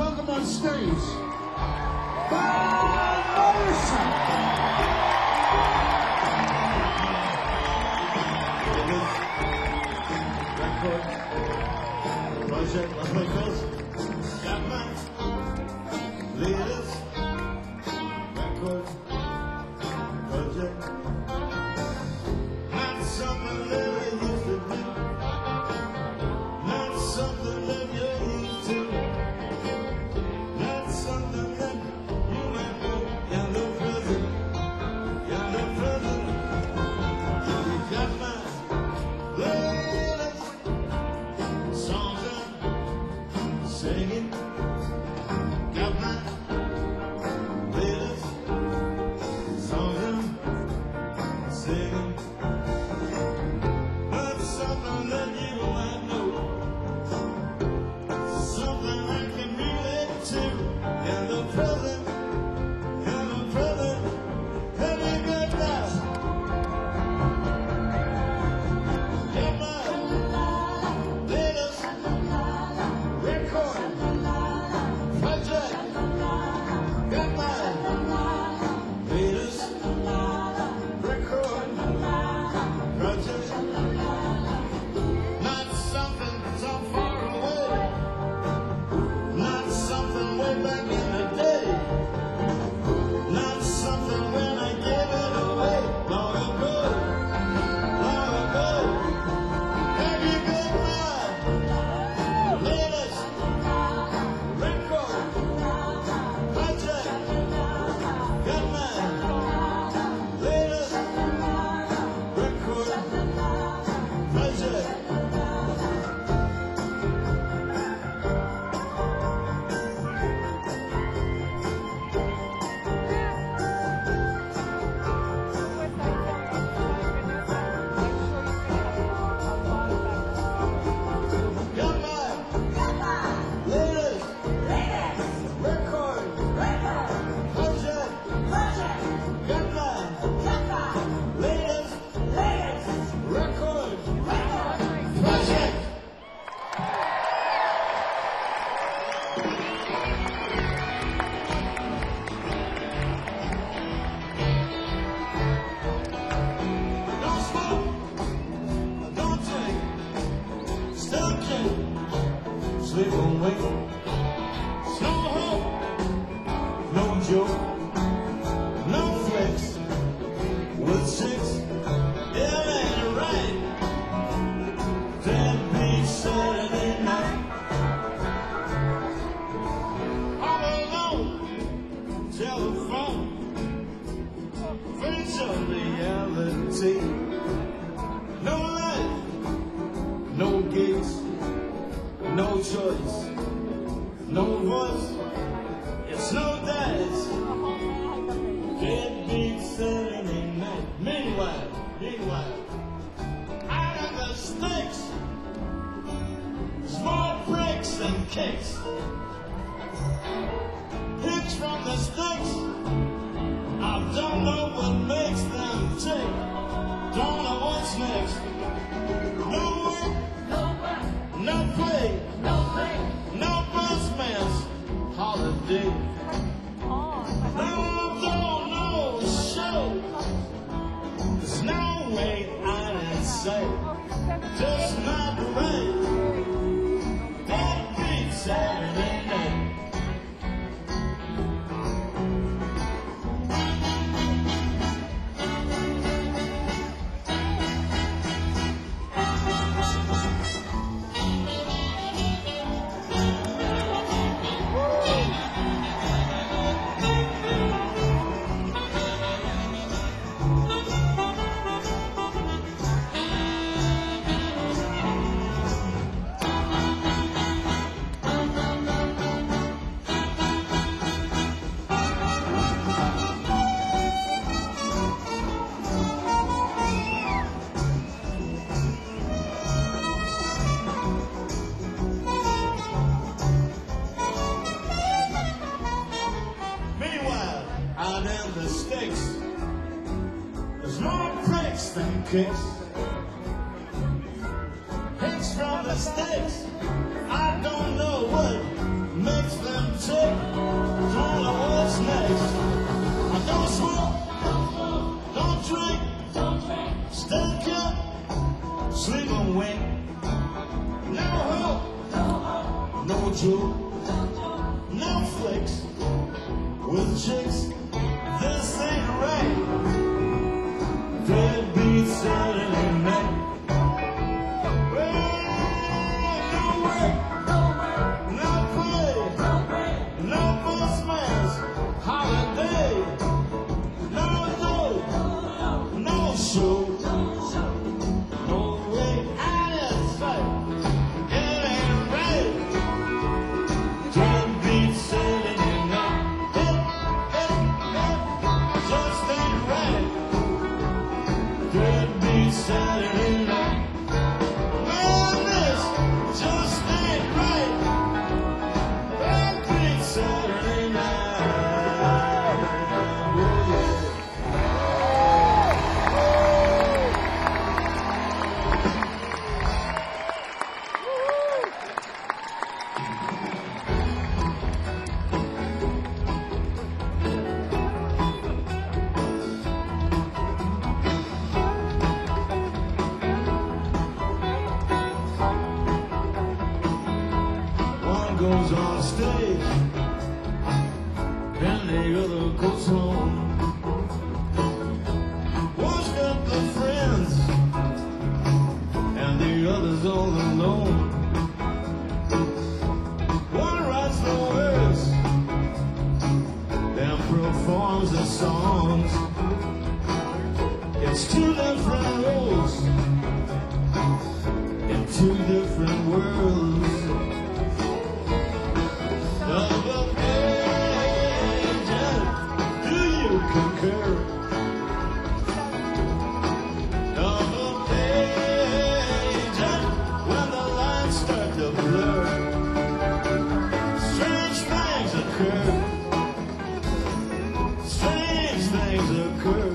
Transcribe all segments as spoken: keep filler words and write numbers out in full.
welcome on stage, Bob Morrison. Project Las Vegas, got my latest record project. Not something that I used to do, not something that you're used to, not something that you might know. You're the present, you're the present. You got my latest songs I'm singing. Got my latest songs I'm singing. But something that you might know, something I can relate to. In the present, in the present, have you got that? Got my latest record project. Got my latest record project. Not something so far away, not something way back in the day, not something when I gave it away long ago, long ago. Have you got my latest record project? Got my latest record project. Got my latest record project. Got my latest record project. Don't smoke, don't drink, still drink, sleep and wake. No hope, no joke, no flex with six. It ain't right. Deadbeat Saturday night. All alone, telephone, virtual reality. No life, no gates, no choice, no voice. It's no dice. Deadbeat Saturday night. Meanwhile, meanwhile, out of the sticks, small breaks and kicks. Hits from the sticks. I don't know what makes them tick. Don't know what's next. No work, no play, no busman's holiday. No, don't know show. There's no way out in sight. Just not right. Deadbeat Saturday night. Out in the sticks, there's more pricks than kicks. Hits from the sticks, I don't know what makes them can't sleep away. No hope, no joke, no flicks with chicks. This ain't right. Deadbeat Saturday night. Saturday night. Man, this just ain't right. Deadbeat Saturday night. Oh, yeah. Goes on stage and the other goes home. One's got the friends and the other's all alone. One writes the words and performs the songs. It's two different roles in two different worlds. Double agent, do you concur? Double agent, when the lines start to blur, strange things occur. Strange things occur.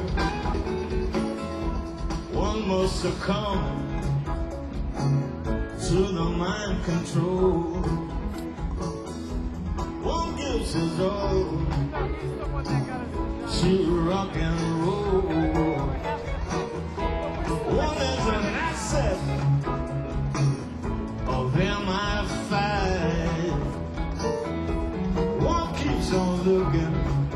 One must succumb to the mind control. One gives his all to rock and roll. One is an asset of M I five. One keeps on looking,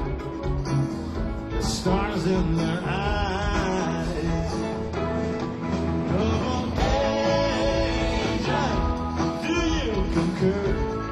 the stars in their eyes. Double agent, do you concur?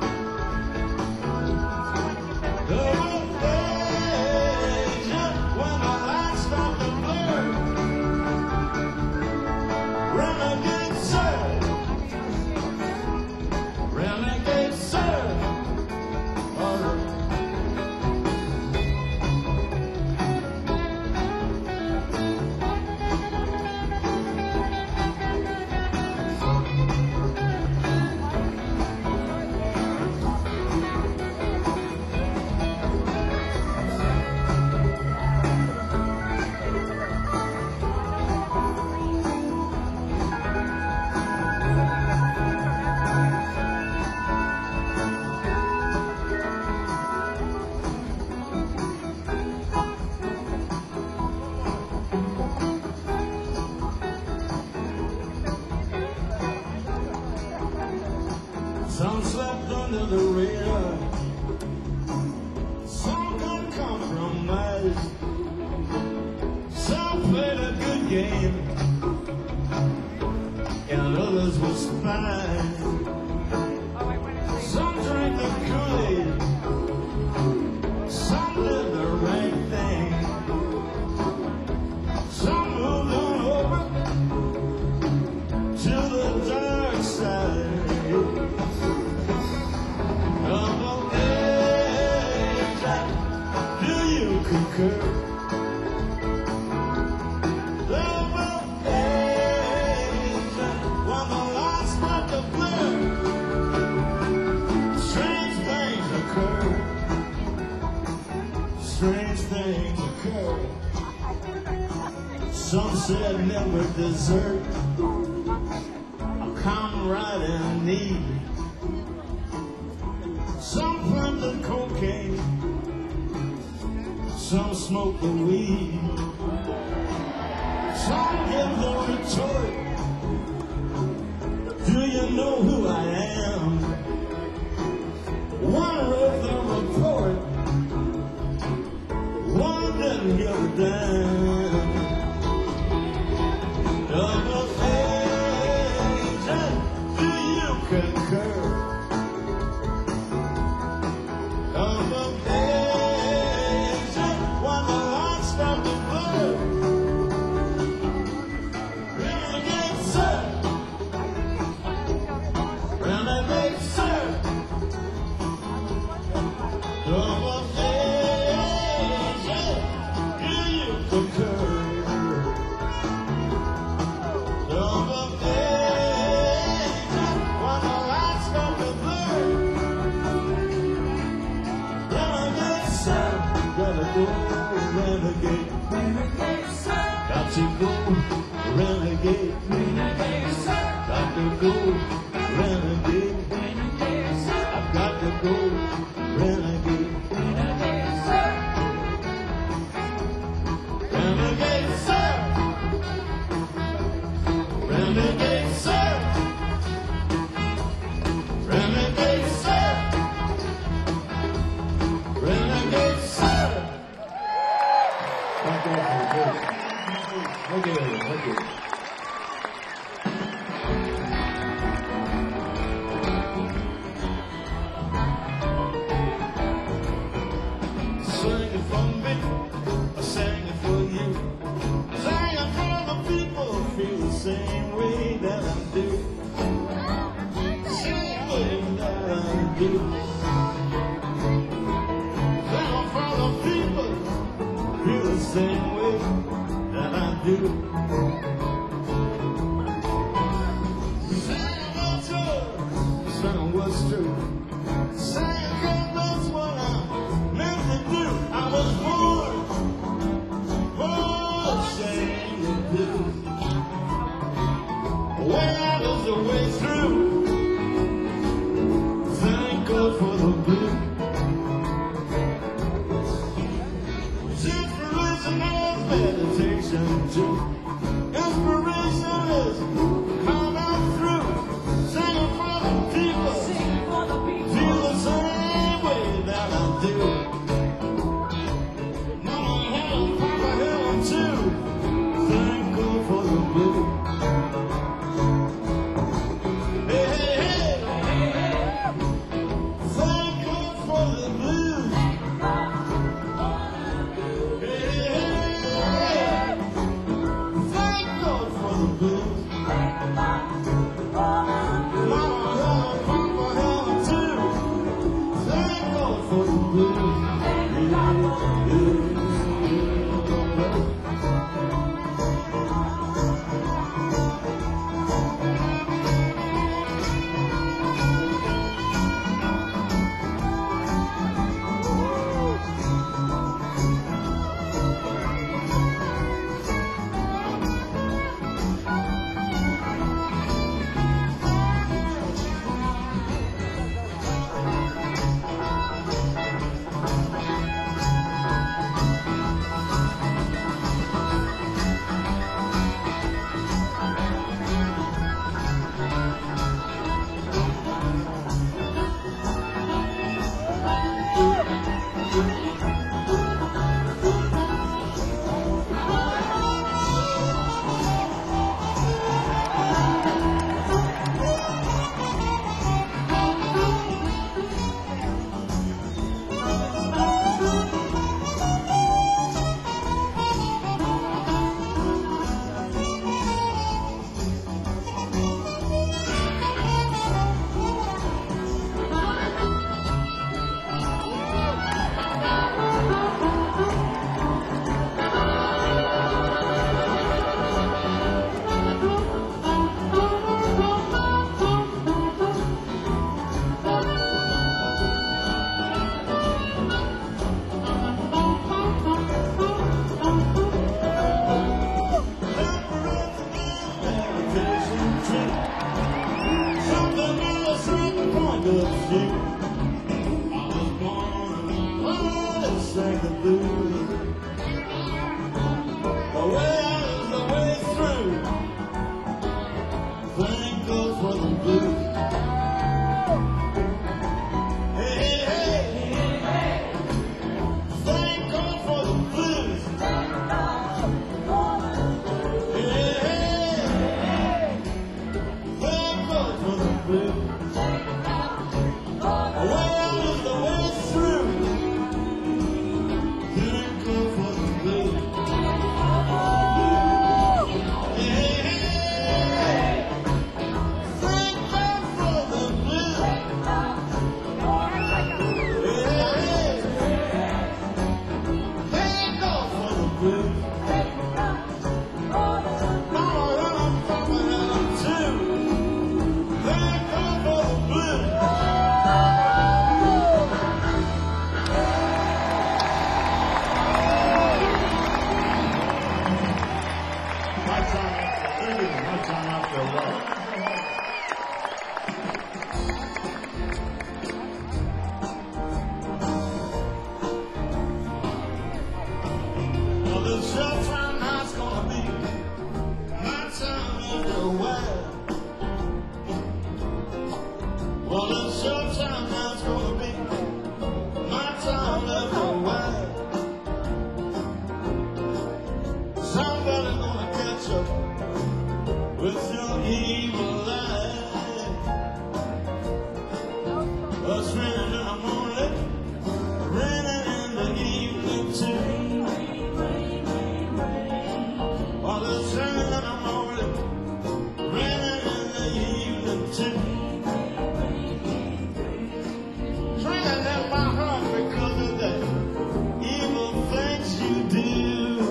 Some slept under the radar, some got compromised, some played a good game, and others were spies. Some drank the Kool-Aid, some did the right thing, some moved on over to the dark side. Double agent, do you concur? Double agent, when the lights start to blur, strange things occur. Strange things occur. Some said never desert a comrade in need. Some planted cocaine, some smoked the weed, Song is the retort. Do you know who I am? One wrote the report, one didn't give a damn. Double agent, do you concur? Double agent, when the lights start to blur. Renegade, sir. Renegade, sir. Double agent, do you concur? Double agent, when the lights start to blur. Renegade, sir. Gotta go, renegade. Renegade, sir. Got to go, renegade. Renegade, sir. Got to go, renegade. Renegade, sir. I've got to go, renegade. Renegade, sir. Renegade, sir. Renegade, sir. Renegade, sir. Renegade, sir. Thank you. Thank you. Thank you. Sing it for me, I sang it for you. Sang it for the people who feel the same way that I do. Same way that I do. Sang it for the people who feel the same way that I do. Sang about joy, sang what's true. Sang that's what I'm meant to do. I was born for ashamed to do. Way out is the way through. Thank God for the blue. Inspiration is meditation too. Inspiration is come out through. Singing for the people. Sing for the people. Feel the same way that I do. Mama Helen, Papa Helen too. Thank God for the blue. Hey, hey, hey. Thank God for the blue. Hey, hey, hey. Thank God for the blue. Mama Helen, Papa Helen too. Thank God for the blue. The way out is the way Well, it's your time now, it's gonna be my time left a while. Somebody gonna catch up with your evil eye. It's raining in the morning, raining in the evening too. Well, it's raining in the morning, raining in the evening too. Raining in my heart because of the evil things you do.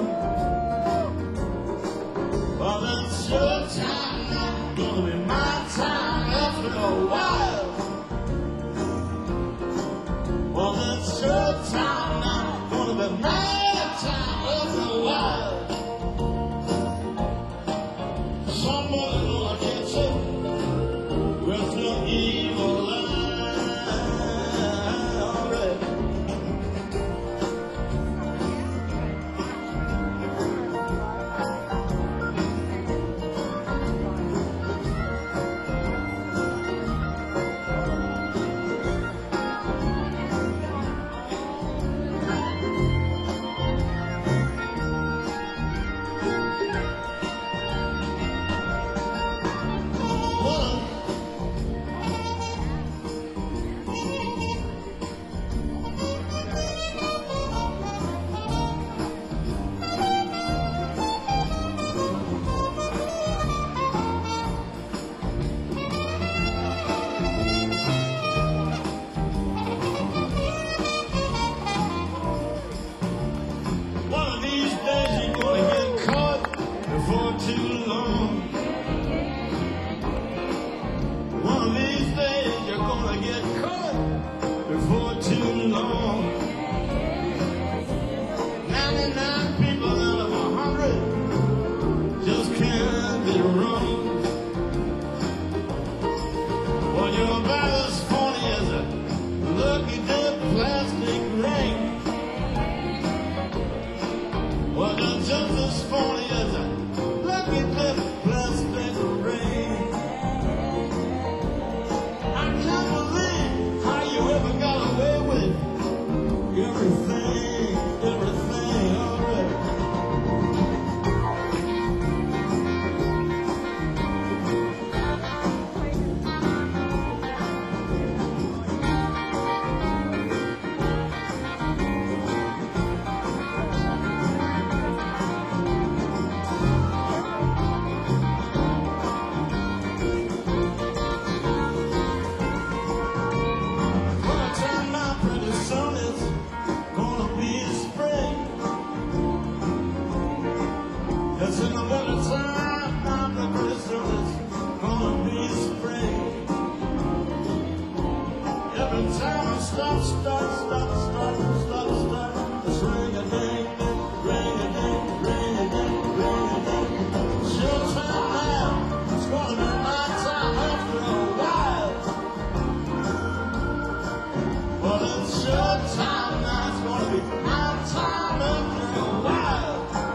Well, it's your time now, gonna be my time after a while. Well, it's your time now, gonna be my time after a while. Somebody gonna catch up with your evil eye. All right. One of these days you're gonna get caught before too long. One of these days you're gonna get caught before too long. ninety-nine people out of a hundred just can't be wrong. Well, you're about as funny as a lucky dead plastic ring. Well, you're just as funny as a lucky dead plastic ring. I can't believe how you ever got away with everything, everything, all right. Gonna turn out pretty soon, it's gonna be spring. It's in the winter time, now pretty soon it's gonna be spring. Every time I stop, start, stop, start, stop, start, it's ring-a-ding, ring-a-ding, ring-a-ding, ring-a-ding. It's your time now, it's gonna be my time after a while. Well, it's your time now, it's gonna be my time after a while.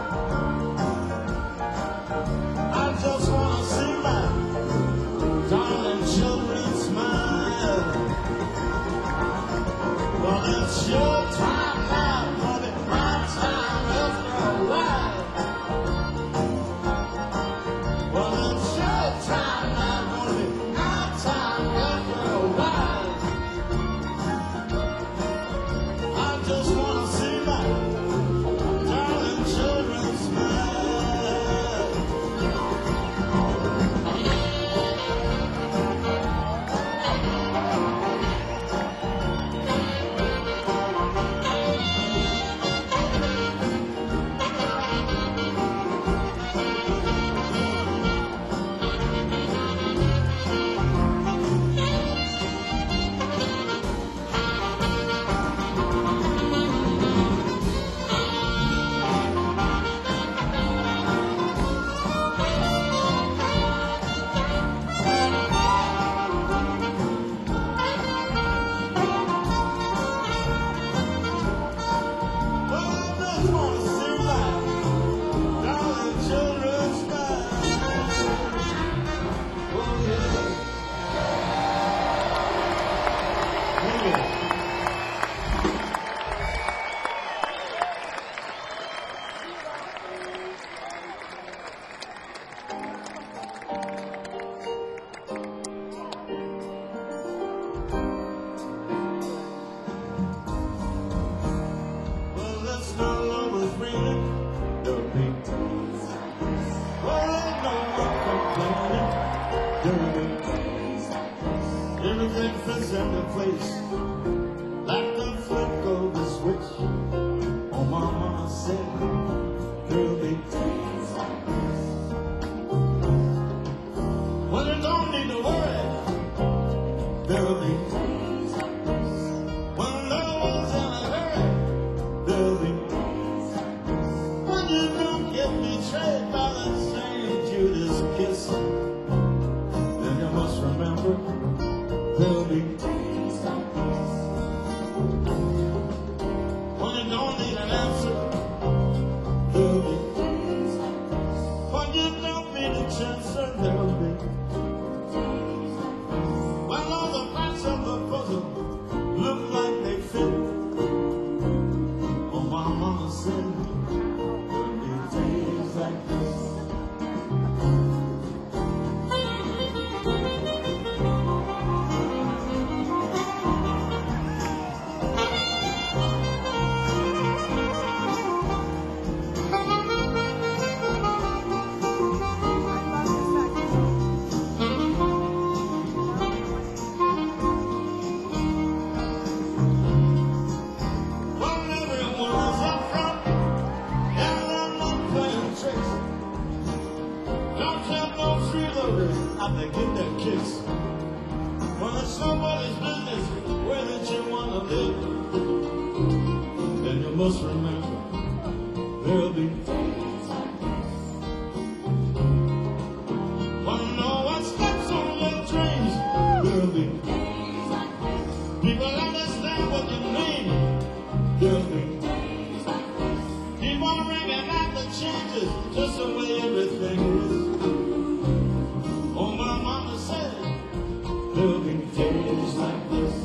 I just wanna see my darling children smile. Well, it's your time difference in the place, like the flick of the switch. Oh, my mama said there'll be days like this when you don't need to worry. There'll be days like this when no one's in a hurry. There'll be days like this when you don't get betrayed by the Saint Judas kiss. Then you must remember there'll be days like this when you don't need an answer. There'll be days like this when you don't need a chance. There'll be days like this when all the parts of the puzzle look like they fit. Oh, my mama said there'll be days like this. They get their kicks when it's somebody's business where that you want to live. Then you must remember there'll be days like this when no one steps on your dreams. There'll be days like this. People understand what you mean. There'll be days like this. Keep on ringing out the changes just the way everything is. Oh, my mama said there'll be days like this.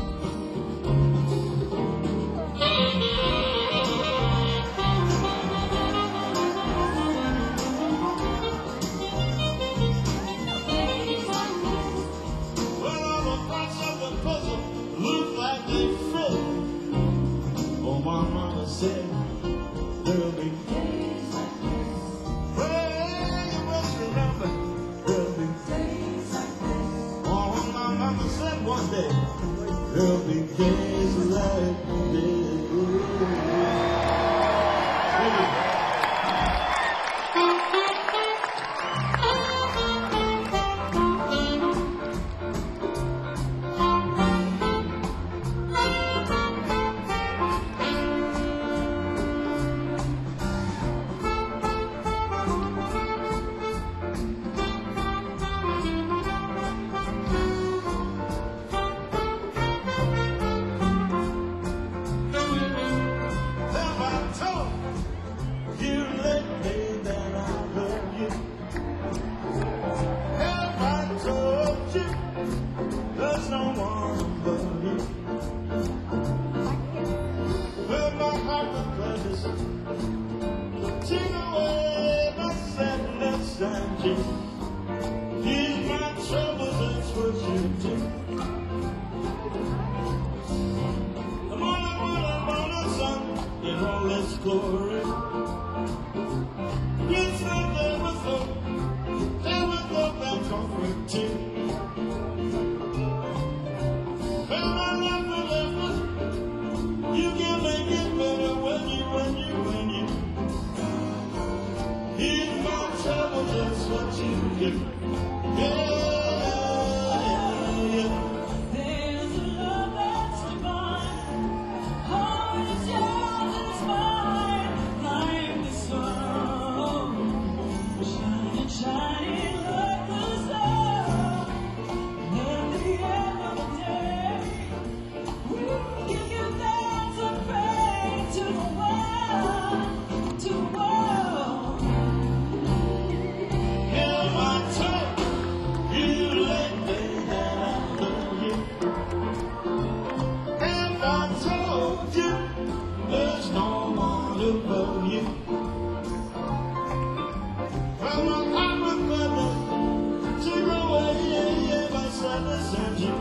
When all the parts of the puzzle look like they fit. Oh, my mama said there'll be days like this. Well, you must remember there'll be days like this. Oh, my mama said one day there'll be days like this. There's no one but you. Fill my heart with pleasures, take away my sadness and tears. Ease my troubles, that's what you do. The morning when I'm on the sun in all its glory. Yes, and there was hope, there was hope and comfort too. You can make it better when you, when you, when you heal my trouble, that's what you do. Yeah, yeah. There's a love that's divine. Oh, it's yours and it's mine. Like the sun, shining, shining like the sun. And at the end of the day, we give you that to pray to the world, to the world. Yeah, my time, you let me that I love you. And I told you there's no one above you. From my heart with brother, take away, yeah, yeah, my sadness and you.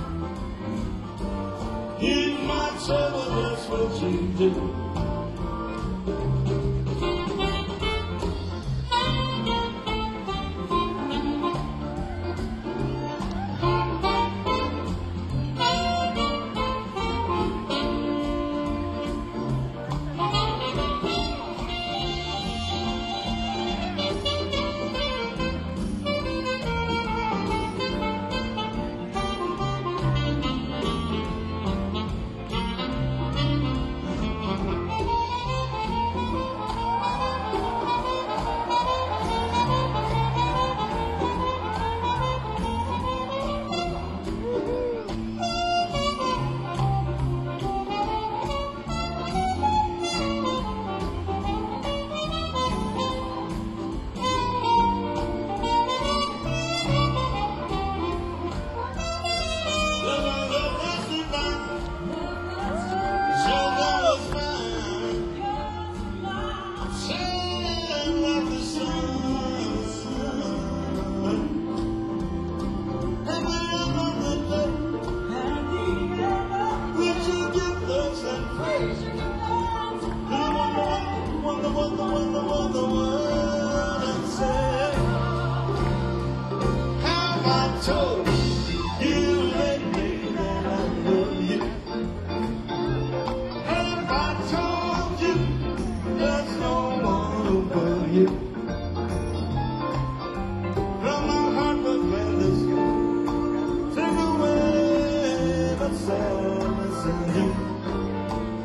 In my trouble, that's what you do.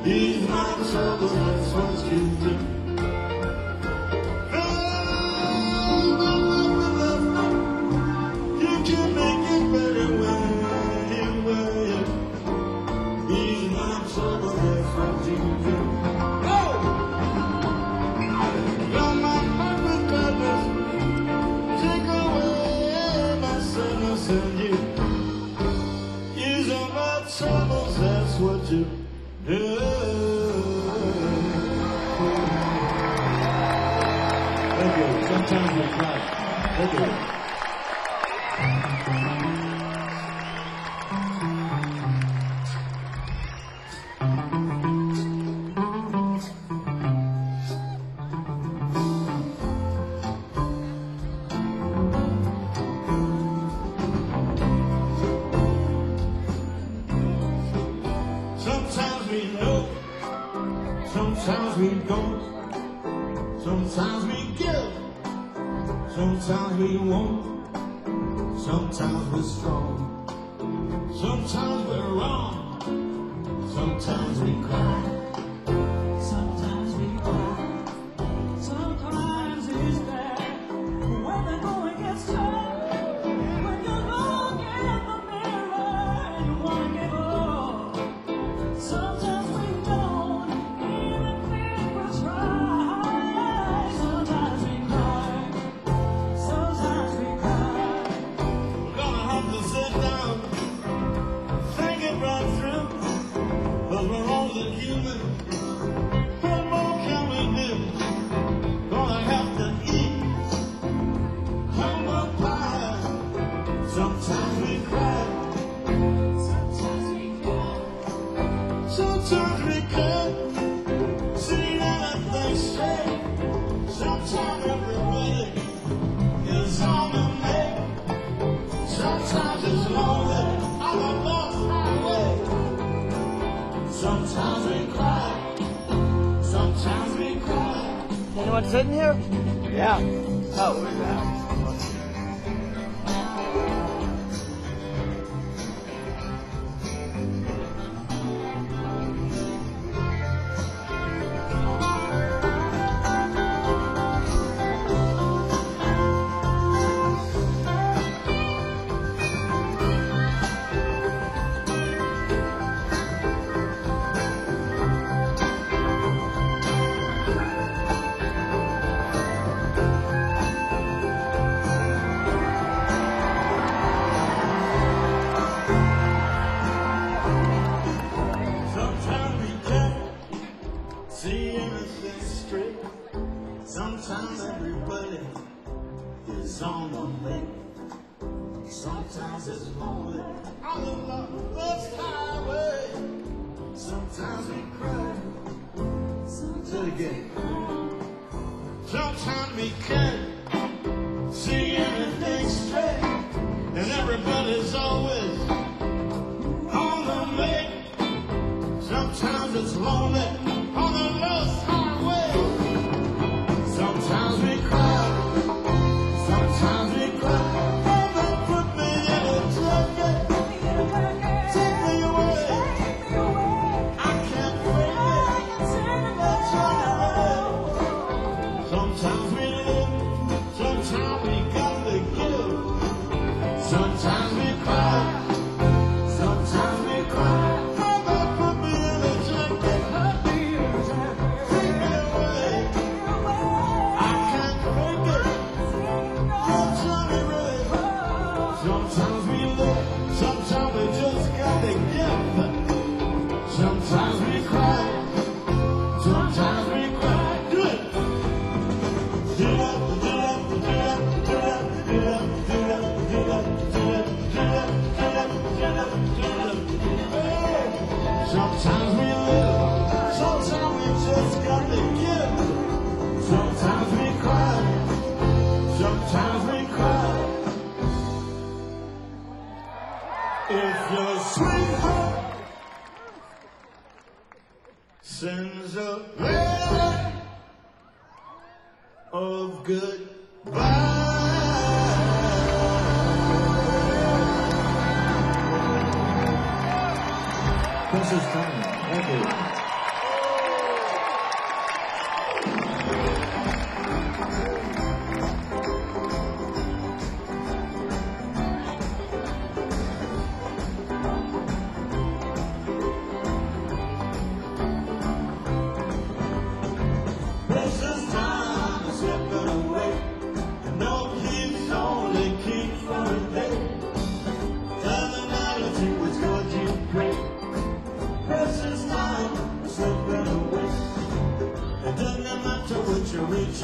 Ease my troubles, that's what you do. You can make it better when you will. Ease my troubles, that's what you do. Go! Fill my heart with gladness, take away my sadness and you. Ease all my troubles, that's what you do. Thank you. Sometimes we cry. Thank you. Sometimes we know, sometimes we don't, sometimes we give, sometimes we won't, sometimes we're strong, sometimes we're wrong, sometimes we cry, Sometimes we cry, sometimes it's bad. When the going gets tough, when you look in the mirror and you wanna give up. Sometimes we don't even think we'll try. Sometimes we cry, sometimes we cry. we're gonna have to sit down, think it right through, 'cause we're only human. What more can we do? Gonna have to eat humble pie. Sometimes we cry, Sometimes we cry, sometimes we can't see anything straight. Sometimes everybody is on the make. Sometimes it's lonely on the lost highway. Sometimes we cry, sometimes we cry. Anyone sitting here? Yeah. Oh, we're down. Sometimes we can't see anything straight. Sometimes everybody is on the make. Sometimes it's lonely on the lost highway. Sometimes we cry. Say it again. Sometimes we can't see anything straight, and everybody's always on the make. Sometimes it's lonely on the lost highway. Sometimes we cry, sometimes we cry. Oh, they put me in a jacket, take me away. I can't break it, let's run away. Sometimes we live, sometimes we got to give. Sometimes we cry, sometimes we cry. Oh, they put me in a jacket, take me away. I can't break it, let's run away. Sometimes we live, sometimes we just got to give. Sometimes we cry, sometimes we cry. Do it. Do it, do it, do it, do it, do it, do it, do it, do it, do it, do it, do it, do it. Hey. Sometimes we live, sometimes we just got to give. Sometimes we cry, sometimes we cry. If your sweetheart sends a letter of goodbye, Princess Diamond, thank you.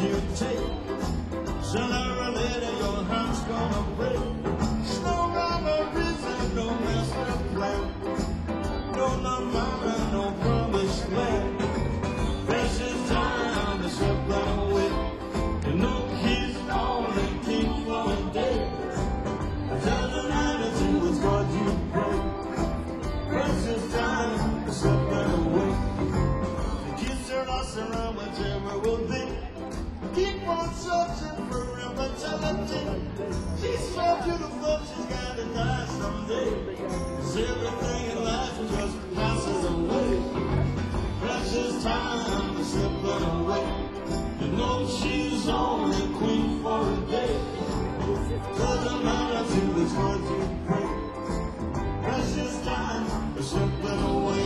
you take. Sooner or later your heart's gonna break. No rhyme or reason, no master plan, no nirvana, no promised land. Precious time to slip right away. You know he's only king for a day. A dozen attitudes God you pray. Precious time to slip right away. The kids are lost around whichever will be. Keep on searching for immortality. She's so beautiful, she's gotta die someday. 'Cause everything in life just passes away. Precious time to slip right away. You know she's only queen for a day. Doesn't matter to the God you pray. Precious time to slip right away.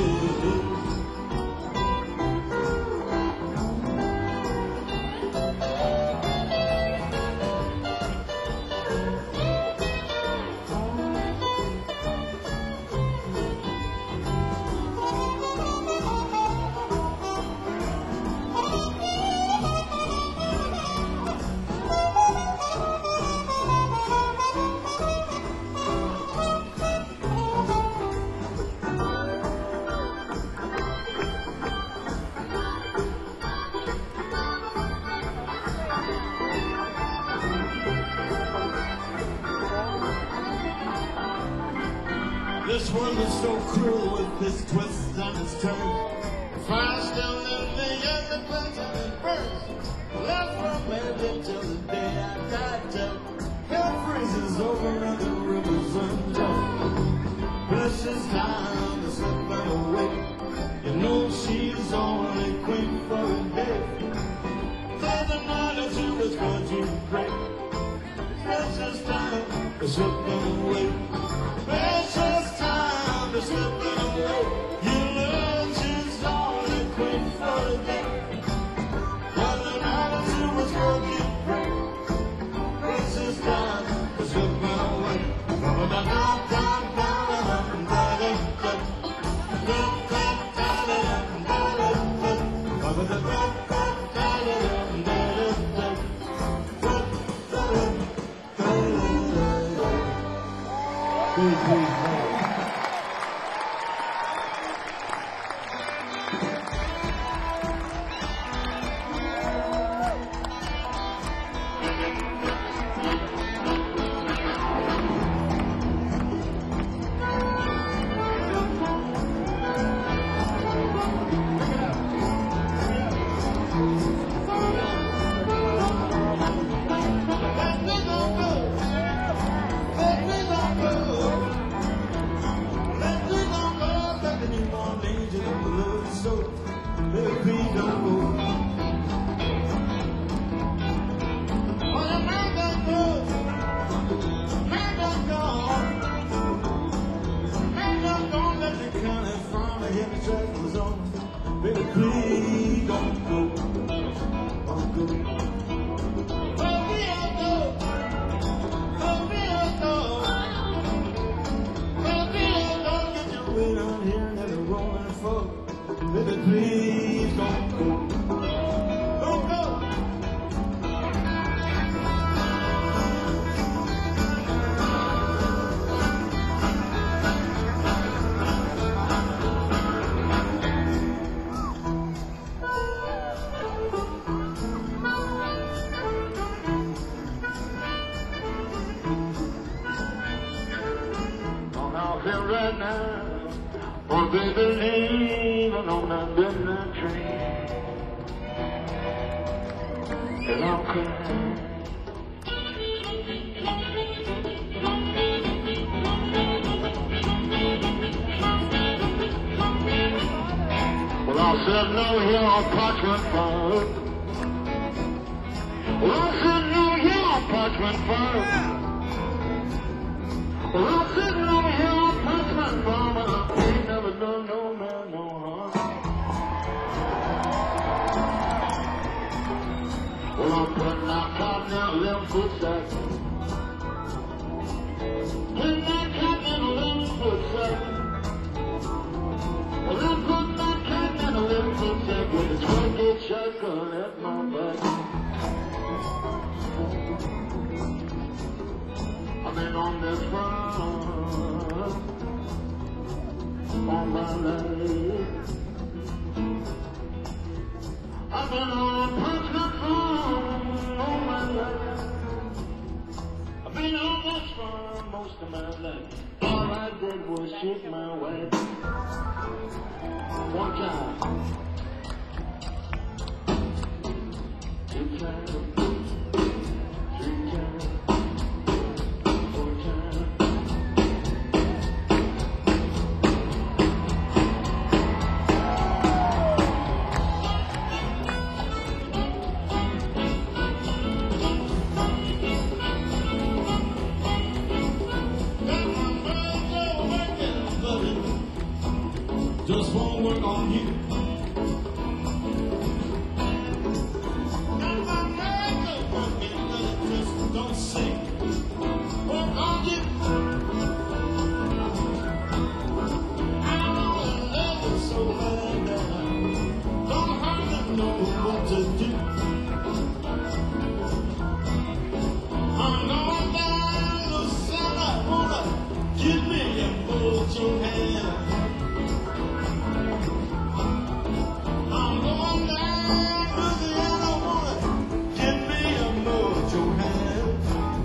This one is so cruel with its twists and its turns. Fire still living and the flames and it burns. Left from maybe till the day I die, till hell freezes over and the rivers undone. Precious time to slip right away. You know she's only queen for a day. Doesn't matter to us what you pray. Precious time to slip right away. Precious time to slip it away. You know she's only queen for a day. Doesn't matter to us what you pray. Precious time to slip it away. Please, please, baby, please don't go. Don't go. Let me go. Let me go. Let me go. Get your weight on here and never rolling for. Baby, please don't go. Don't go. Right now, oh baby, leaving on that midnight train, and I'm crying. Well, I said no here on Parchment Farm. Well, I said no here on Parchment Farm. Well, I said no here on Parchment Farm, and I ain't never done no man no harm. Well, I'm putting out cotton in a eleven foot sack. Putting out cotton in a eleven foot sack. Well, I'm putting out cotton in a eleven foot sack with a twenty gauge shotgun at my back. all my life. I've been on a permanent farm all my life. I've been on this farm most of my life. All I did was shake my wife. One time, two times, three times, four times. Just won't work on you. And my mind don't work it, but it just don't sing. Work on you. I wanna love you so bad that I don't hardly know what to do. I'm going down the sun, I wanna give me a hold your hand. I'm going down to the end, I wanna give me a mojo hand.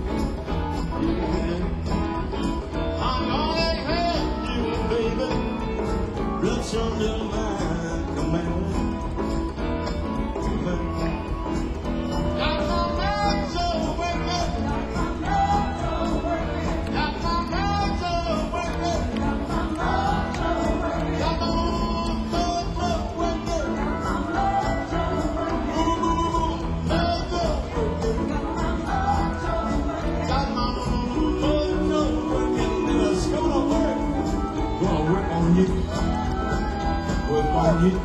Yeah. I'm gonna help you, baby. Reach under my command. Got my mojo working. Got my mojo working. Got my mojo working. Got my mojo working. Let's go to work. Gonna work on you. Work on you.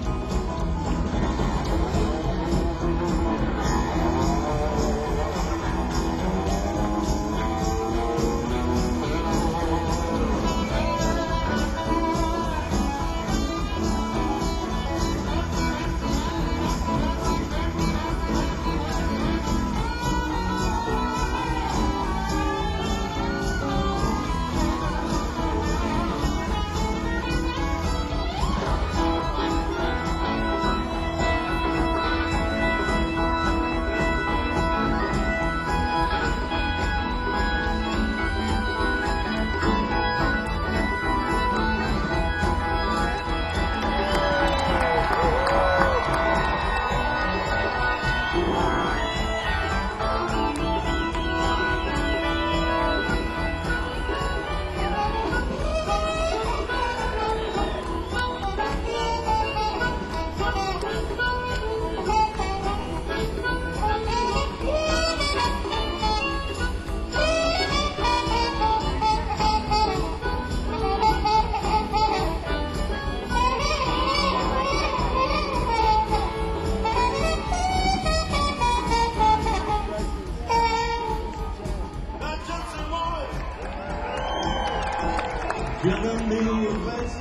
Giving me advice,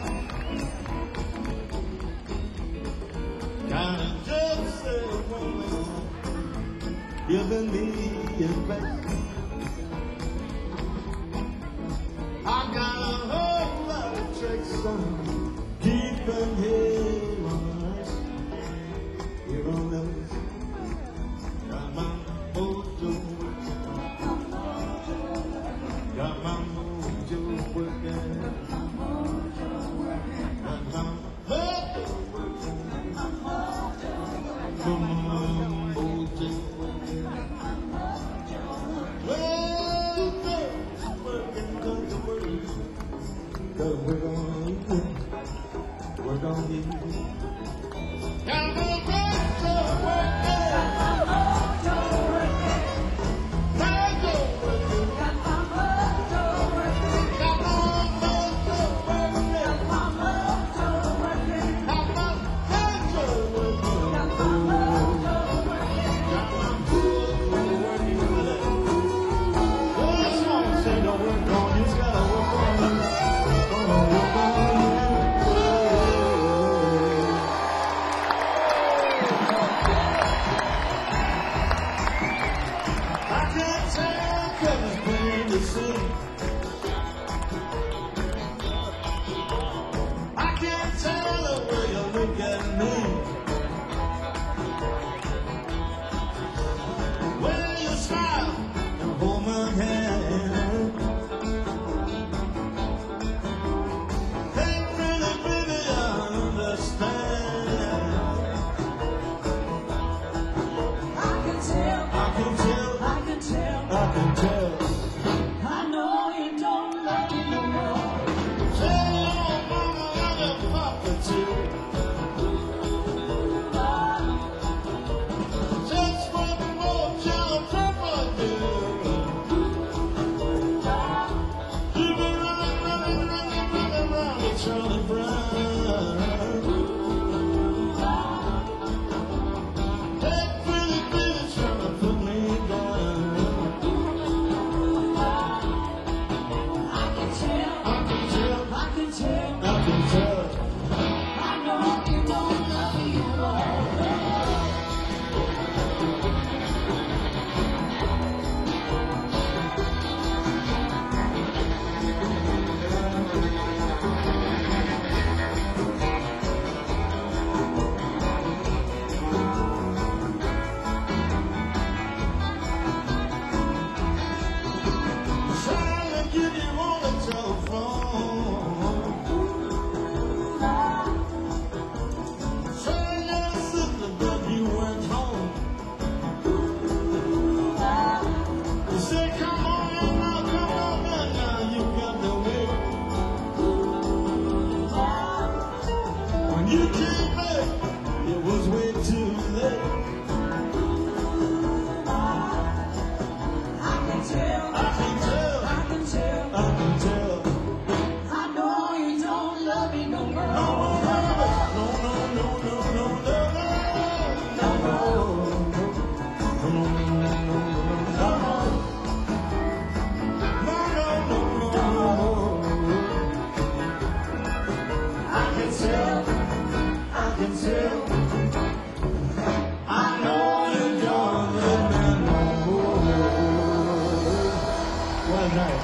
kinda just say woman, giving me advice. I got a whole lot of tricks on keeping him on ice. You don't know, got my mojo, got my mojo working. We're gonna Charlie Brown. That pretty baby trying to put me down. I can tell, I can tell, I can tell, I can tell. I know you don't love me more. Trying to get you on the telephone. Trying your sister, but you went home. You said, come on now, come on now, now you got to wait. When you came back, it was way too late. I can tell, I can tell, I can tell, I can tell. I know you don't love me no more. No, no, no, no, no, no, no, no, no, I can tell, I can tell. I know you don't love me no more. One night.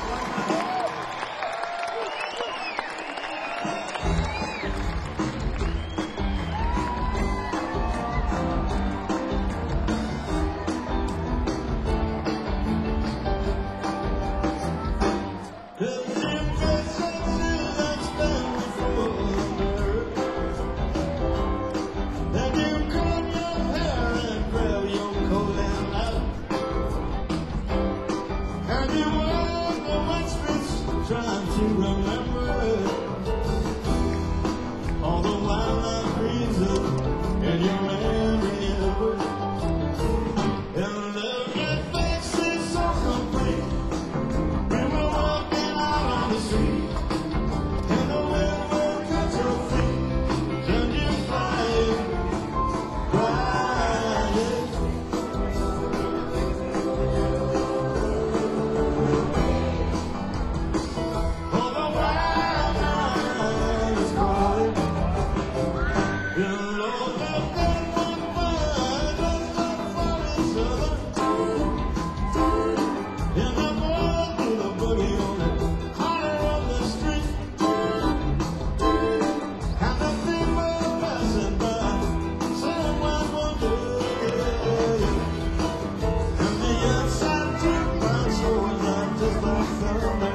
Trying to remember all the wildlife breezes and your memory ever. And love that makes it so complete. When we're walking out on the street, and the wind will catch your feet, then you fly it, fly it. Oh, the wild night is calling. And Lord, that that one find us not for each other. And the boy do the boogie on the corner of the street. And the people passing by, someone wonder. And the inside took my soul out just like thunder.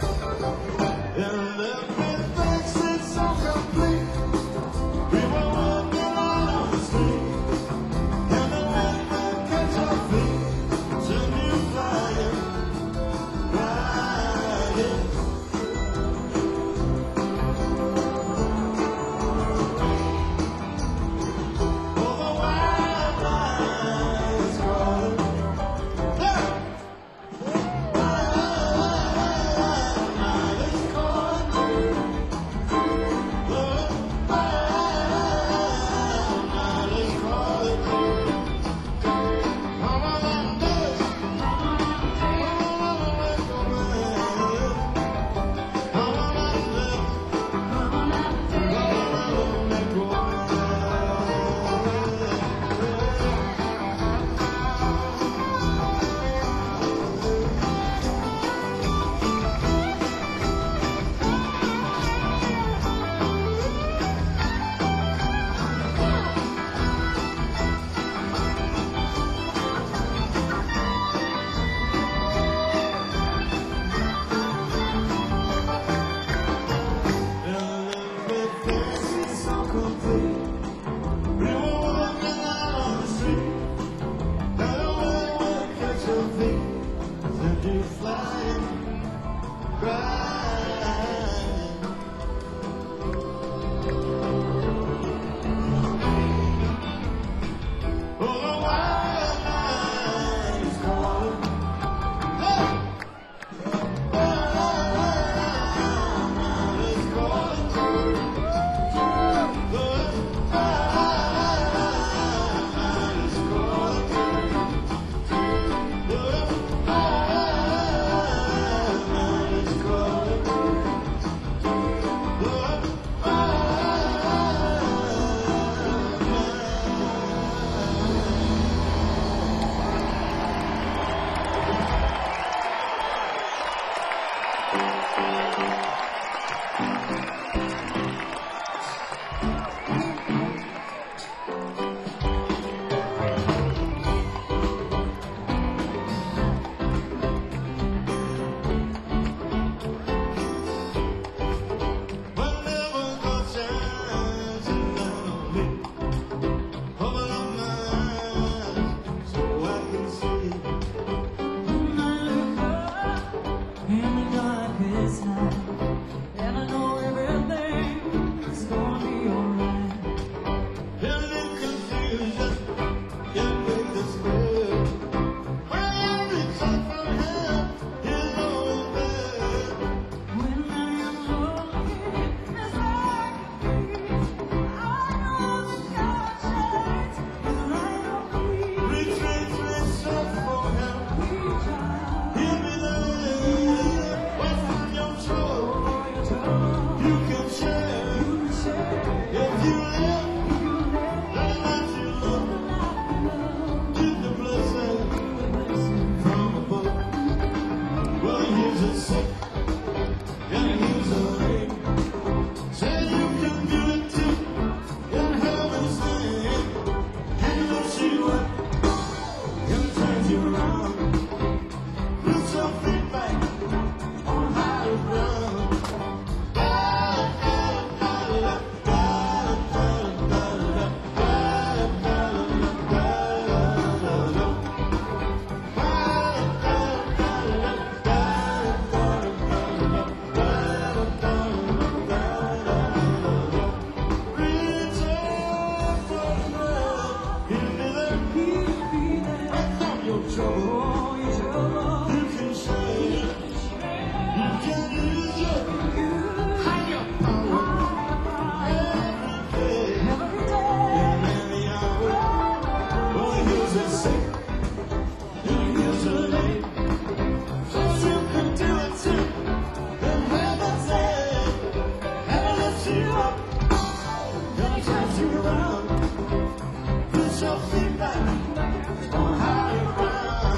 And everything seems so complete. We were walking out on the street, and the wind will catch our feet. Till you fly it, fly it. Oh, the wild night is calling. Hey! Wild night is calling. Whenever God shines down on me, open up my eyes so I can see. When I look up in the darkest night, and I know everything's gonna be alright. Any confusion can make this good. When every touch from Him is always there. When I am lonely as I can be, I know that God shines His light on me. Reach, reach, reach up for Him. Reach out He'll be there. What's on your trouble? for your trouble. You can share. You share If you live, you let let Him you love. the light love Get the blessing the blessing. from above. Well, here's a sick, and here's a lame. Say you can do it too. In heaven's name, He lifts you up and turns you around. Put your feet back on higher ground. Reach up for Him. He'll be there. He'll be there What's on your trouble? for your trouble. You can share. You can use your higher power every day. Every day. In any hour. Boy, here's a sick, and here's a lame. So you can do it too. In heaven's name, heaven lifts you up, and turns you around. Put your feet back on higher ground.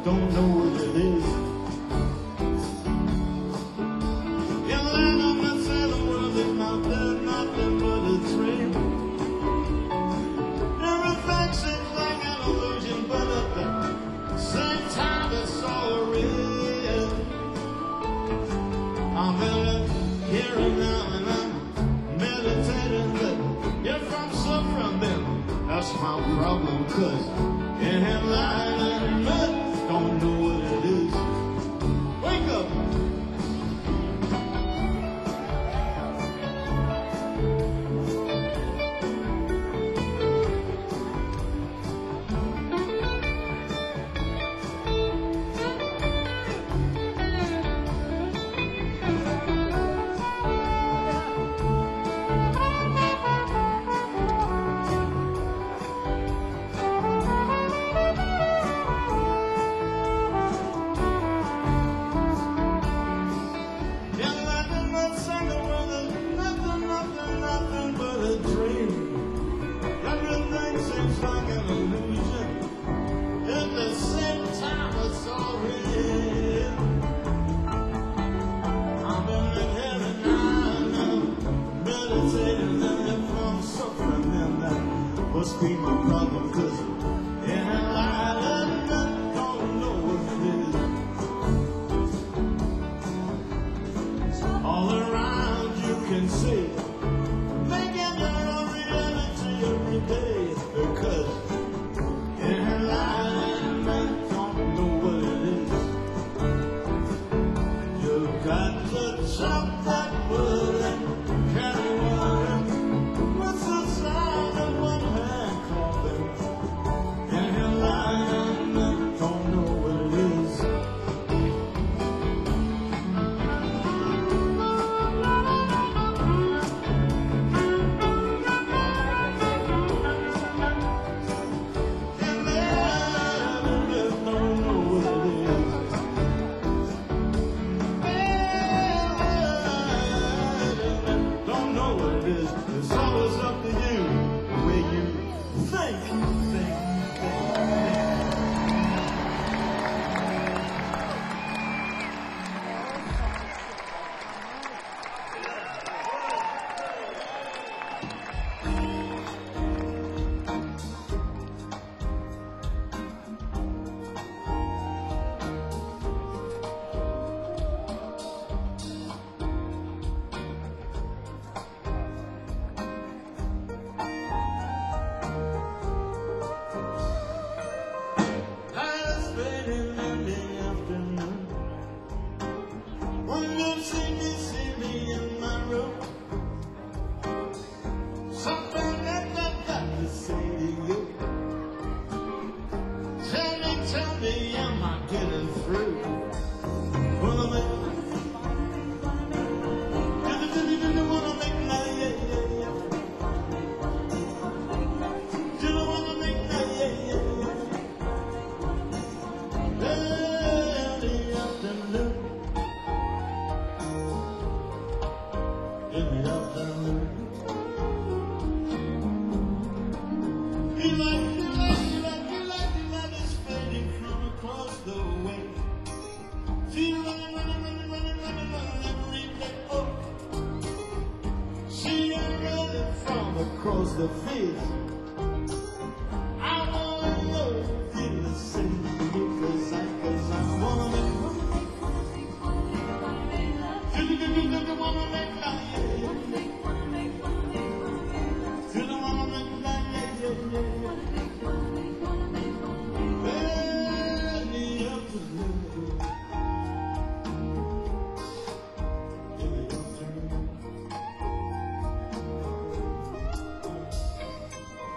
don't know what it is. In the land of the southern world is nothing, nothing but a dream. Everything seems like an illusion, but at the same time it's all real. I'm in here and now and I'm meditating, but if I'm suffering then that's my problem, cause enlightenment don't know what it is. Wake up! Must be my problem, cause enlightenment don't know what it is. All around you can see, making your own reality every day, because enlightenment don't know what it is. You've got to chop that wood and carry water. What's the sound of one hand clapping? And enlightenment don't know what it is. Enlightenment don't know what it is. Enlightenment don't know what it is. It's always up to you, the way you think, think, think, think. Last fading in the afternoon, when you see me, see me in my room, something that I've got to say to you. Tell me, tell me, am I getting through? Wanna make, do, do, do, do, do, wanna make, nah, yeah, yeah, yeah. Do you wanna make, nah, yeah, yeah, yeah. Early afternoon, in the afternoon, you like, you like, you like, you like, you like is fading from across the way. See you running, running, running, running, running, running every day. Oh, see you running from across the field. I wanna know if you listen to me, cause I, cause I wanna make, do do do do do do wanna make my yeah, yeah. Do do wanna make my yeah, yeah, yeah, yeah. Early afternoon, in the afternoon.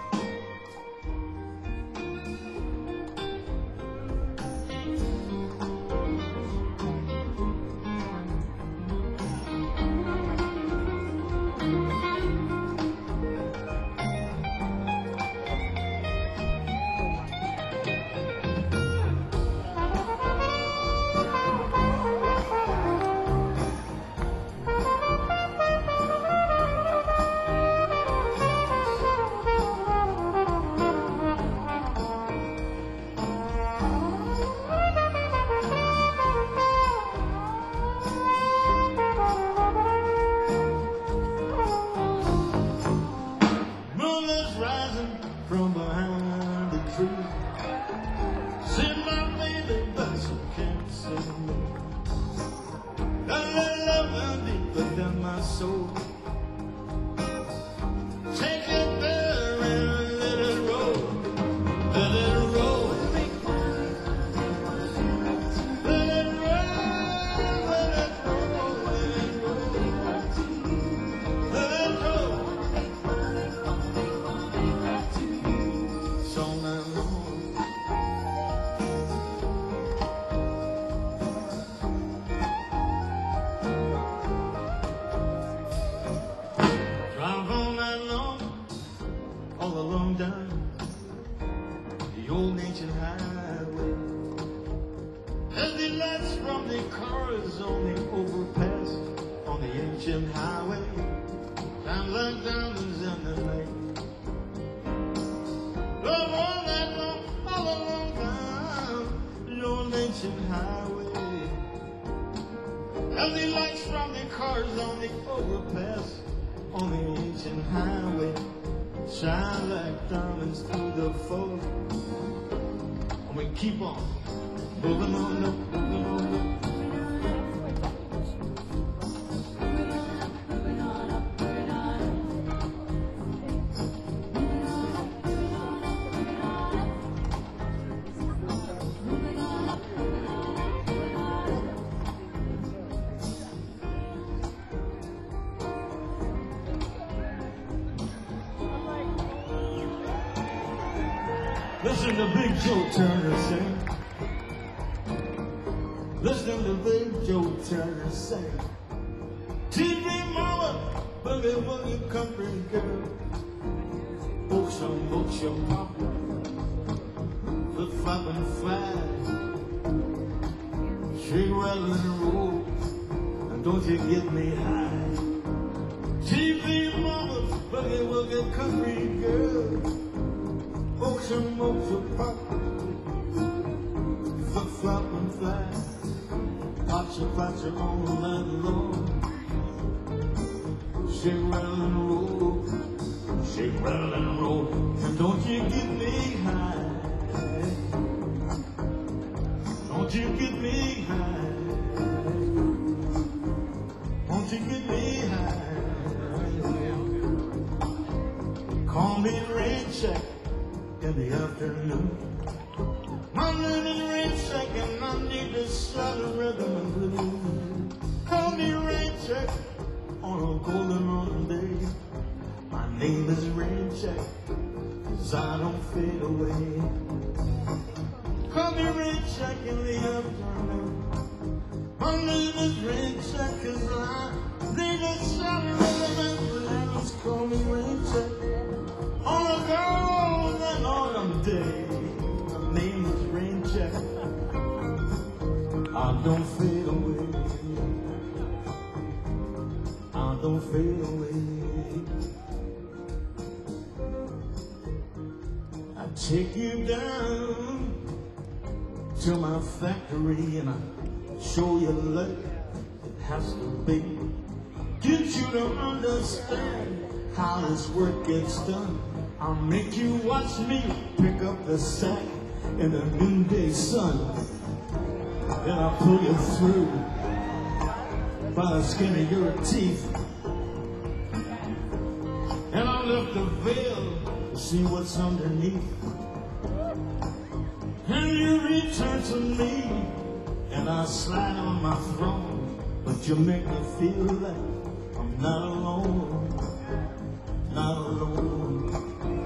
As the lights from the cars on the overpass, on the ancient highway, shine like diamonds in the night. Love all that long, all a long time, your ancient highway. As the lights from the cars on the overpass, on the ancient highway, shine like diamonds through the fog. And we keep on moving on up, moving on up. Listen to Big Joe Turner sing. Listen to Big Joe Turner sing. T V mama, boogie woogie country girl. Ocean, ocean pop, flip flop and fly. Shake, rattle and roll, and don't you get me high. T V mama, boogie woogie country girl. Ocean, ocean pop, flip flop and fly. Watch you, watch you all night long. Shake, rattle and roll, shake, rattle and roll, and don't you get me high. Don't you get me high. Don't you get me high. Call me rain check in the afternoon. My name is rain check and I need to start a rhythm and blues. Call me rain check on a golden autumn day. My name is rain check, cause I don't fade away. Call me rain check in the afternoon. My name is rain check, cause I need to start a rhythm and blues. Call me rain check on a golden autumn day. My name is rain check, I don't fade away. I don't fade away. I take you down to my factory and I show you like it has to be. Get you to understand how this work gets done. I'll make you watch me pick up the sack in the noonday sun. Then I'll pull you through by the skin of your teeth. And I'll lift the veil to see what's underneath. And you return to me, and I slide on my throne. But you make me feel like I'm not alone, not alone.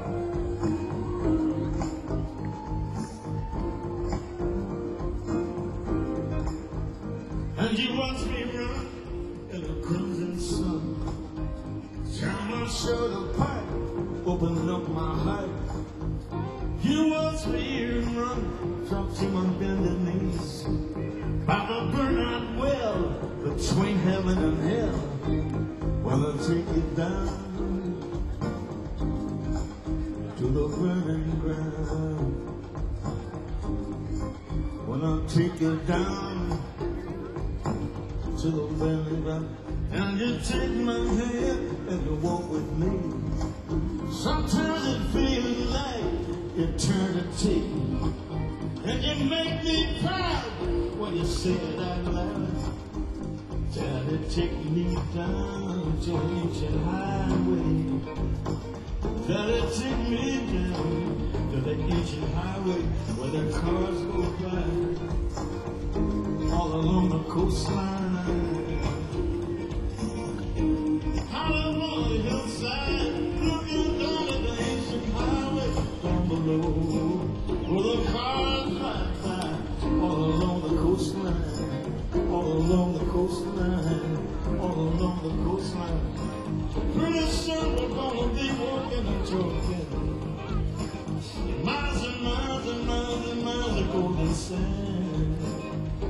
And you watch me run in the crimson sun. Tear my shirt apart, open up my heart. You watch me run, drop to my bended knees. By the burnout well, between heaven and hell. Well, I'll take you down to the burning ground. Well, I'll take you down to the burning ground. And you take my hand and you walk with me. Sometimes it feels like eternity. And you make me proud when you say it out loud. Daddy, take me down to an ancient highway. Daddy, take me down to the ancient highway where the cars go by all along the coastline. All along the hillside, looking down at the ancient highway down below where the cars drive by all along the coastline, all along the coastline, all along the coastline. Pretty soon we're gonna be walking and talking miles and miles and miles and miles of golden sand.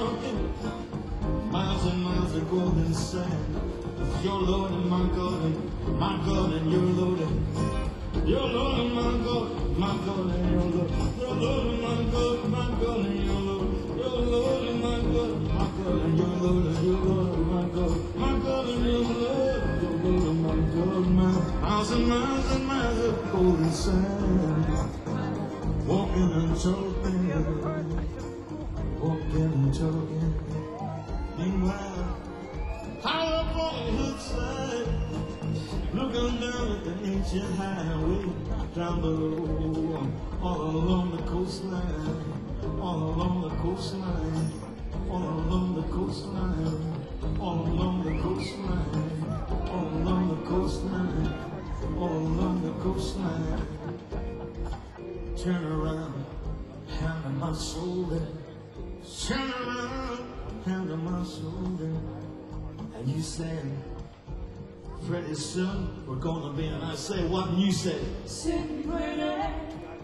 something. Miles and miles of golden sand. Your Lord and my God and my God and your Lord and your Lord and my God, my God and your Lord. Your Lord and my God, my God and your Lord. Your Lord and my God, my God and your Lord and your Lord and my God, my God and your Lord. Your Lord and my God, my miles and miles and miles of golden sand. Walking and talking, walking and talking. Meanwhile, high up on the hillside, looking down at the ancient highway, down below, all along the coastline, all along the coastline, all along the coastline, all along the coastline, all along the coastline, all along the coastline. Turn around, hand on my shoulder. Turn around, hand on my shoulder. And you said, Freddie, soon we're gonna be. And I say, what? And you say, Sitting pretty.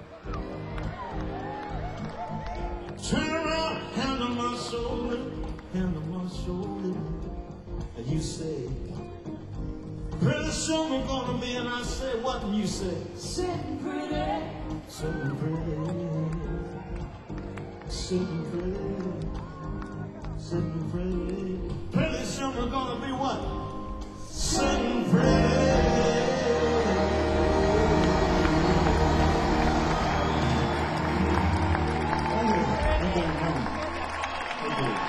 turn around, hand on my shoulder. Hand on my shoulder. And you say, pretty soon we're gonna be. And I say, what? And you say, Sitting pretty. sitting pretty, sitting pretty, sitting pretty. Pretty soon we're gonna be what? Sitting pretty. Thank you. Thank you.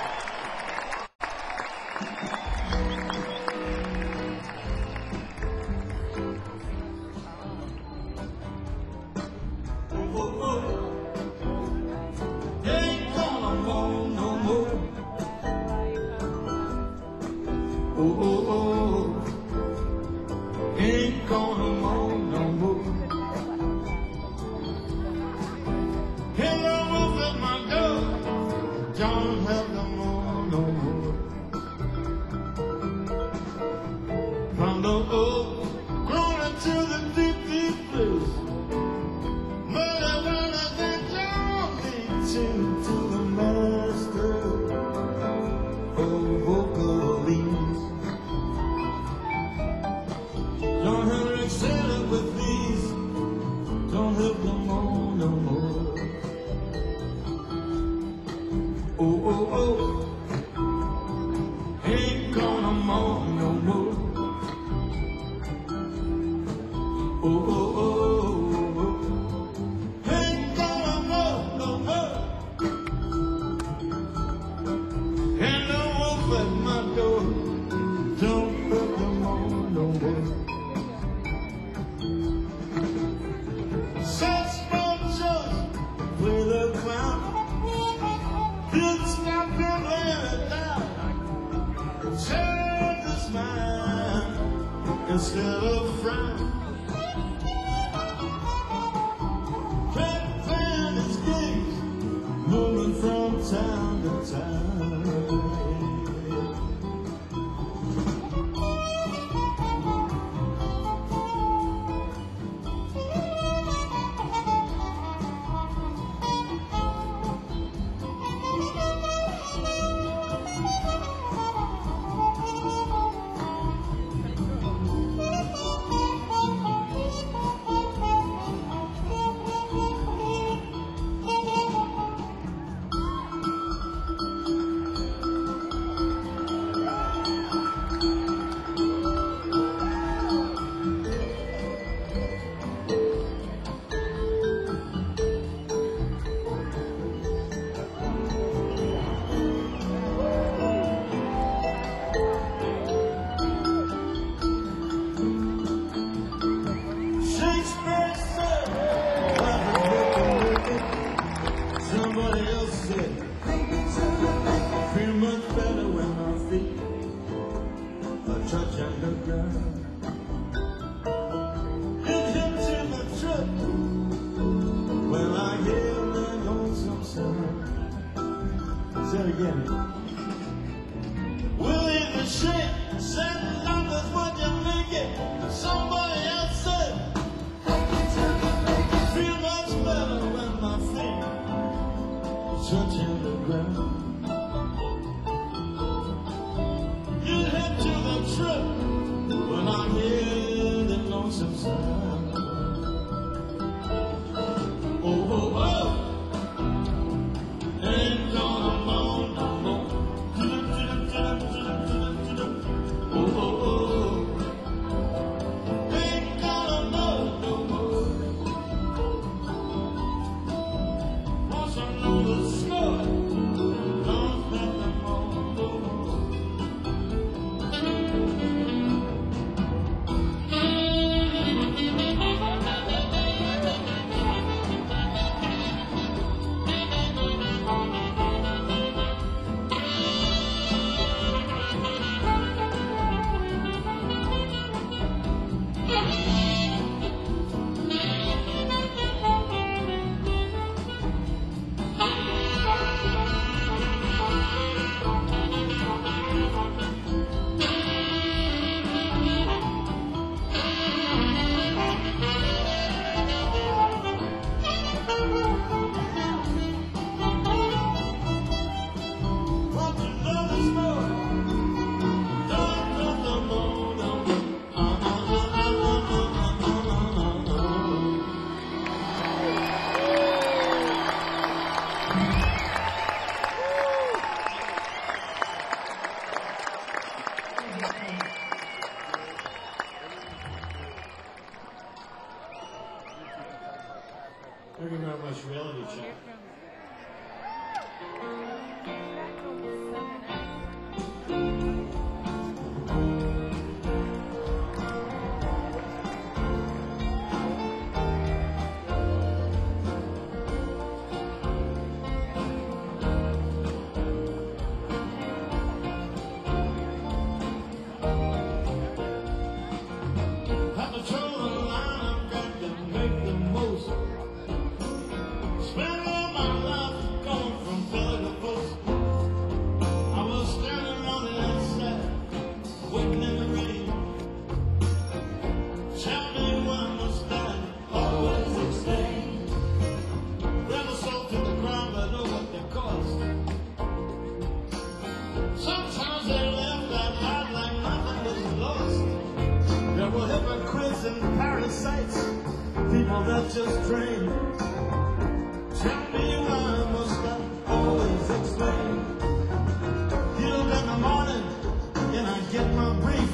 Ain't gonna moan no more. Oh, oh, oh. Ain't gonna moan no more. Hello, open my door. Don't have to moan no more. From the old, grown into the deep, deep blues. Mother, mother, they told me to, to the master of vocalies. Don't have to excel it with these. Don't have them on no more. Oh, oh, oh. Ain't gonna moan no more. Oh, oh, oh. Ain't gonna moan no more. And no wolf at my door. Don't put them on no more. Such vultures with a clown. Didn't stop them laying it down. Turn to smile instead of frown. Red fan is gigs, moving from town to town. Shakespeare said, somebody else said, feel much better when my feet are touching the ground. It hits in the truck when I hear that lonesome sound. Say it again. Willie the Shit said, numbers what you make it. Somebody else said, feel much better when my feet touching the ground. just drain. Tell me why must I always explain? Get up in the morning and I get my brief.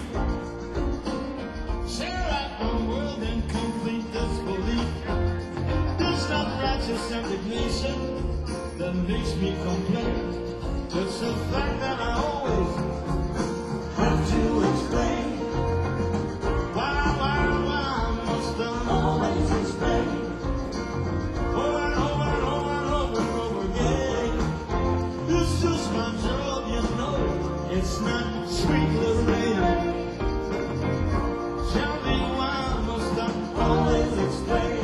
Share out my world in complete disbelief. There's not righteous indignation that makes me complain. It's the fact that I always have to explain. Why, why, why must I always explain? Over and over and over and over and over again. It's just my job, you know. It's not sweet Lorraine. Tell me why must I always explain?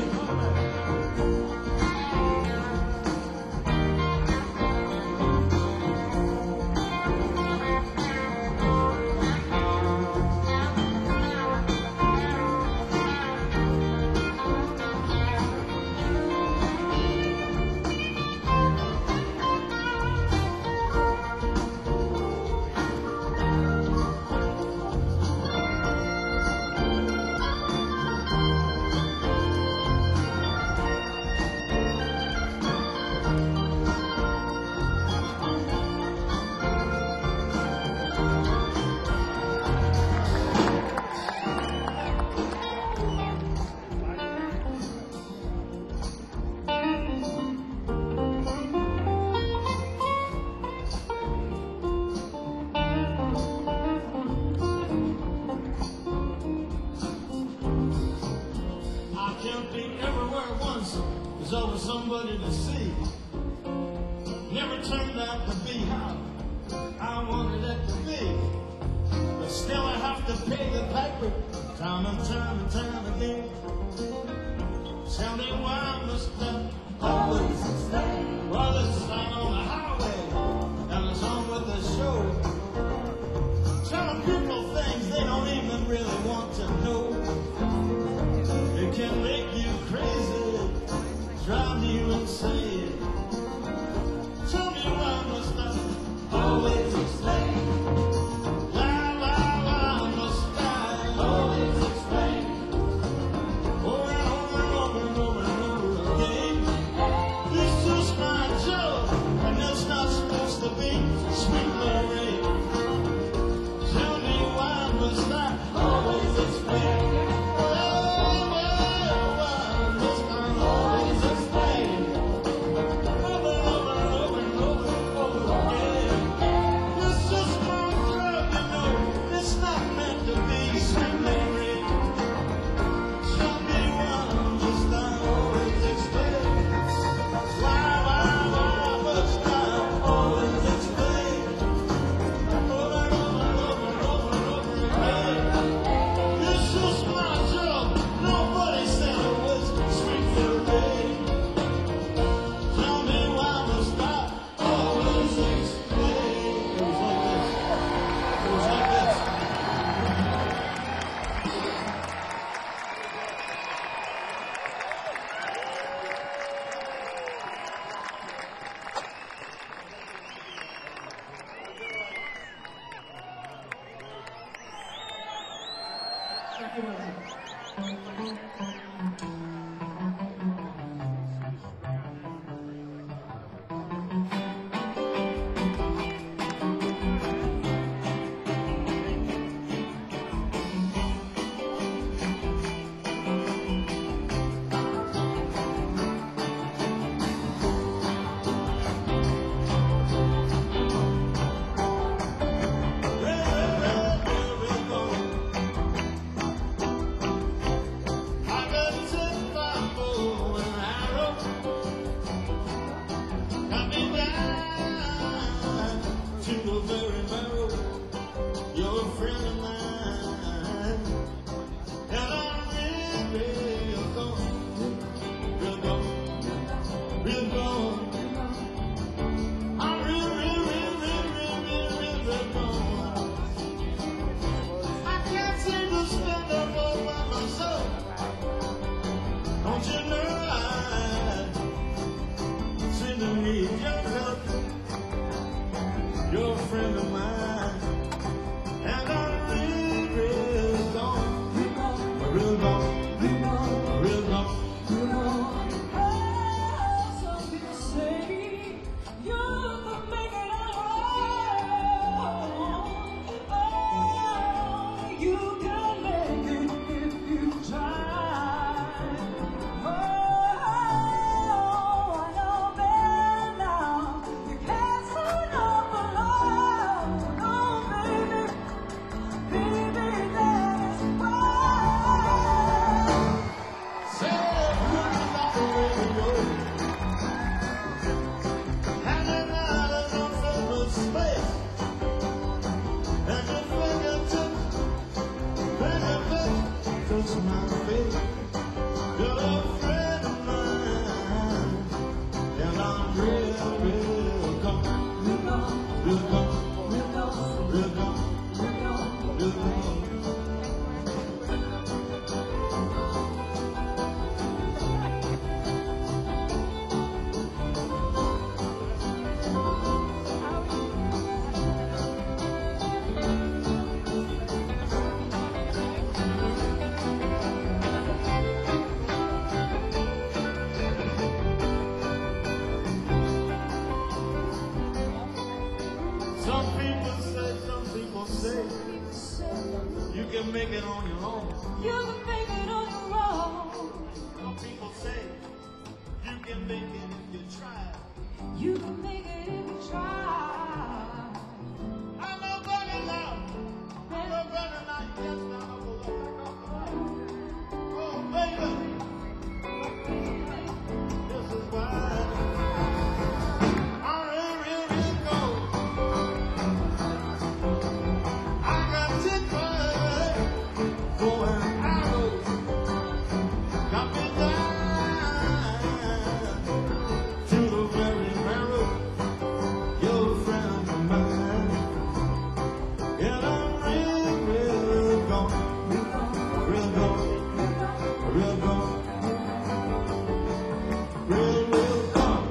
Camping everywhere at once was over somebody to see. Never turned out to be how I wanted it to be. But still I have to pay the piper time and time and time again. Tell me why must I always explain? Well, this is out on the highway and it's on with the show. Telling people things they don't even really want to know. It can make you crazy, drive you insane. Tell me why must I always explain? Why, why, why must I always explain? Over and over and over and over and over again. It's just my job, and it's not supposed to be sweet Lorraine. Tell me why must I always explain? I better say Some people say, some people say, you can make it on your own. You can make it on your own. Some people say, you can make it if you try. You can make it if you try. I know better now. I know better now. Yes, now. Oh, baby. This is why I really, really go. I got tickets going out. Got me down to the very marrow. You're a friend of mine. And I'm real, real gone. Real gone. Real gone. Real, real gone.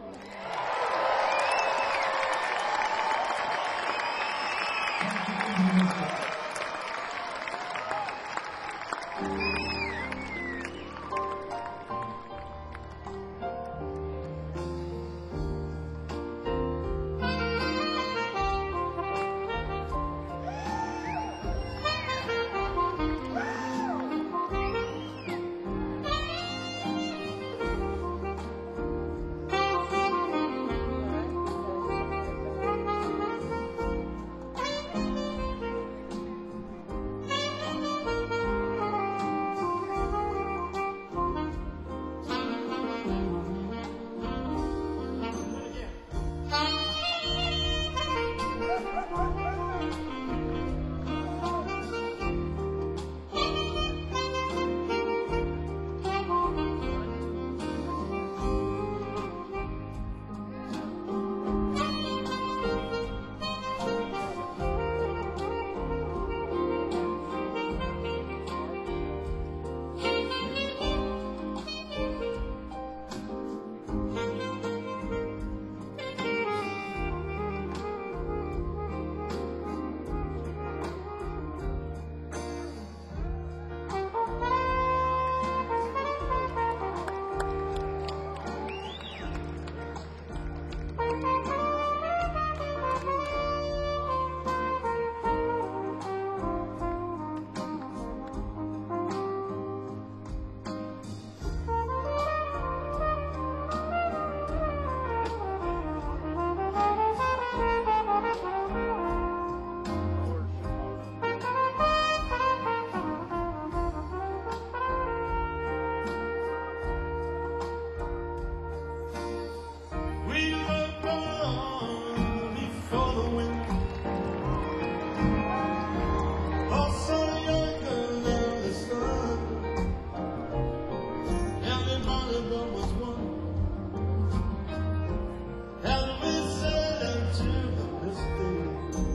We were born before the wind. Also younger than the sun. Everybody but was one. And we said until this day.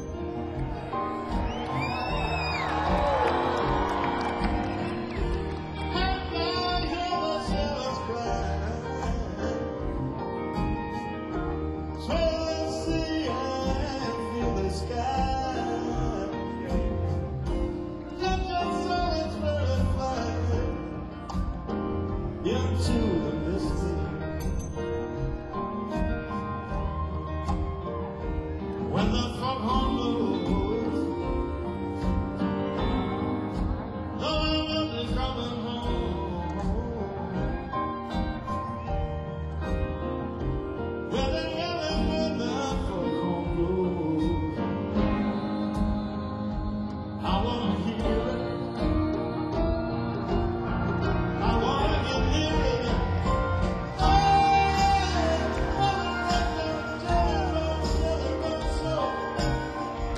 And now hear the sailors cry. Swell the sea and feel the sky. Let your soul spirit fly into the misty. When the foghorn blows, November is coming home. Well, they really when the foghorn blows, I wanna hear it. I wanna get near it. Oh, yeah, wanna let them tell it, tell it so.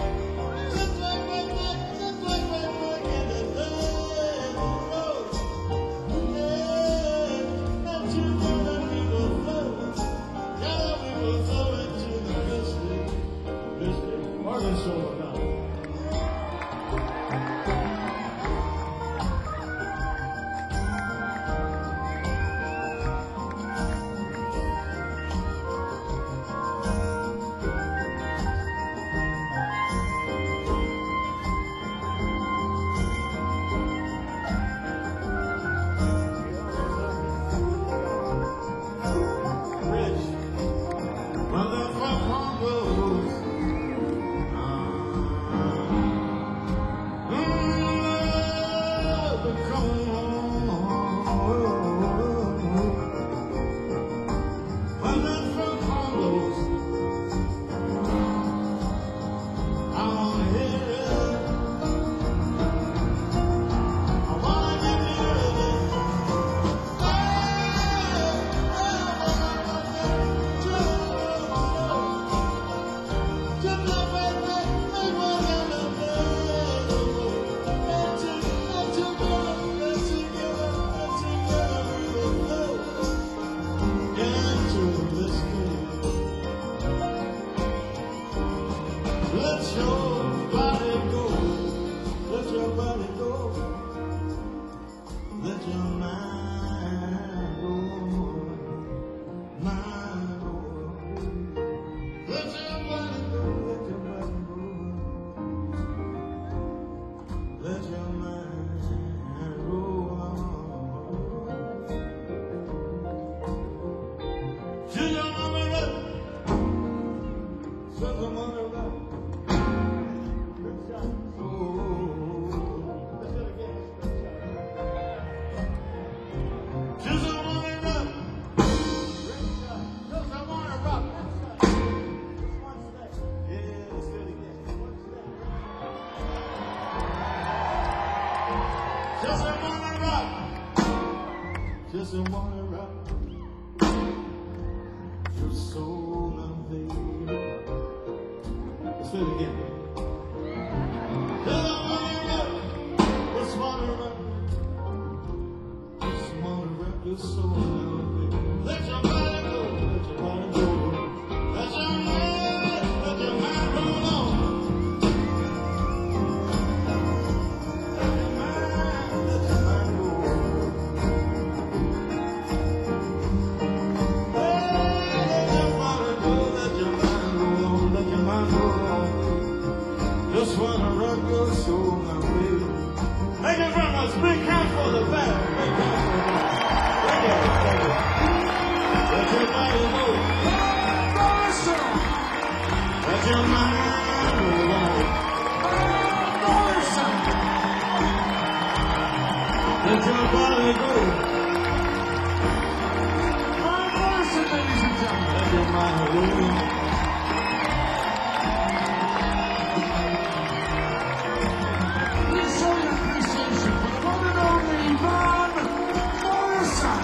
Let your body go. Let your body go. Let your mind go. Mind go. Let your body go. Let your body go. Let your mind go. She's your mama love. She's your mama love. Good shot. Oh, let's do it again. She's your mama love. Great shot. She's your mama love. Just one step. Yeah, let's do it again. One step. Just a wanna rock. Just a wanna rock. Your soul unveiled. Let's do it again. Just a wanna rock. Just wanna rock. Just wanna rock your soul unveiled. Let your body go. Let your body go. Let your mind, let your mind roll on. Let your mind go. Let your body go. Let your mind go on. Let your mind go on. Just wanna rock your soul, my baby. Thank you very much. Big hand for the band. Big hand for the band. Thank you. Thank you. Let your body go. Let your mind go on. Let your body go. Let your mind go. Please show your appreciation for the one and only Van Morrison.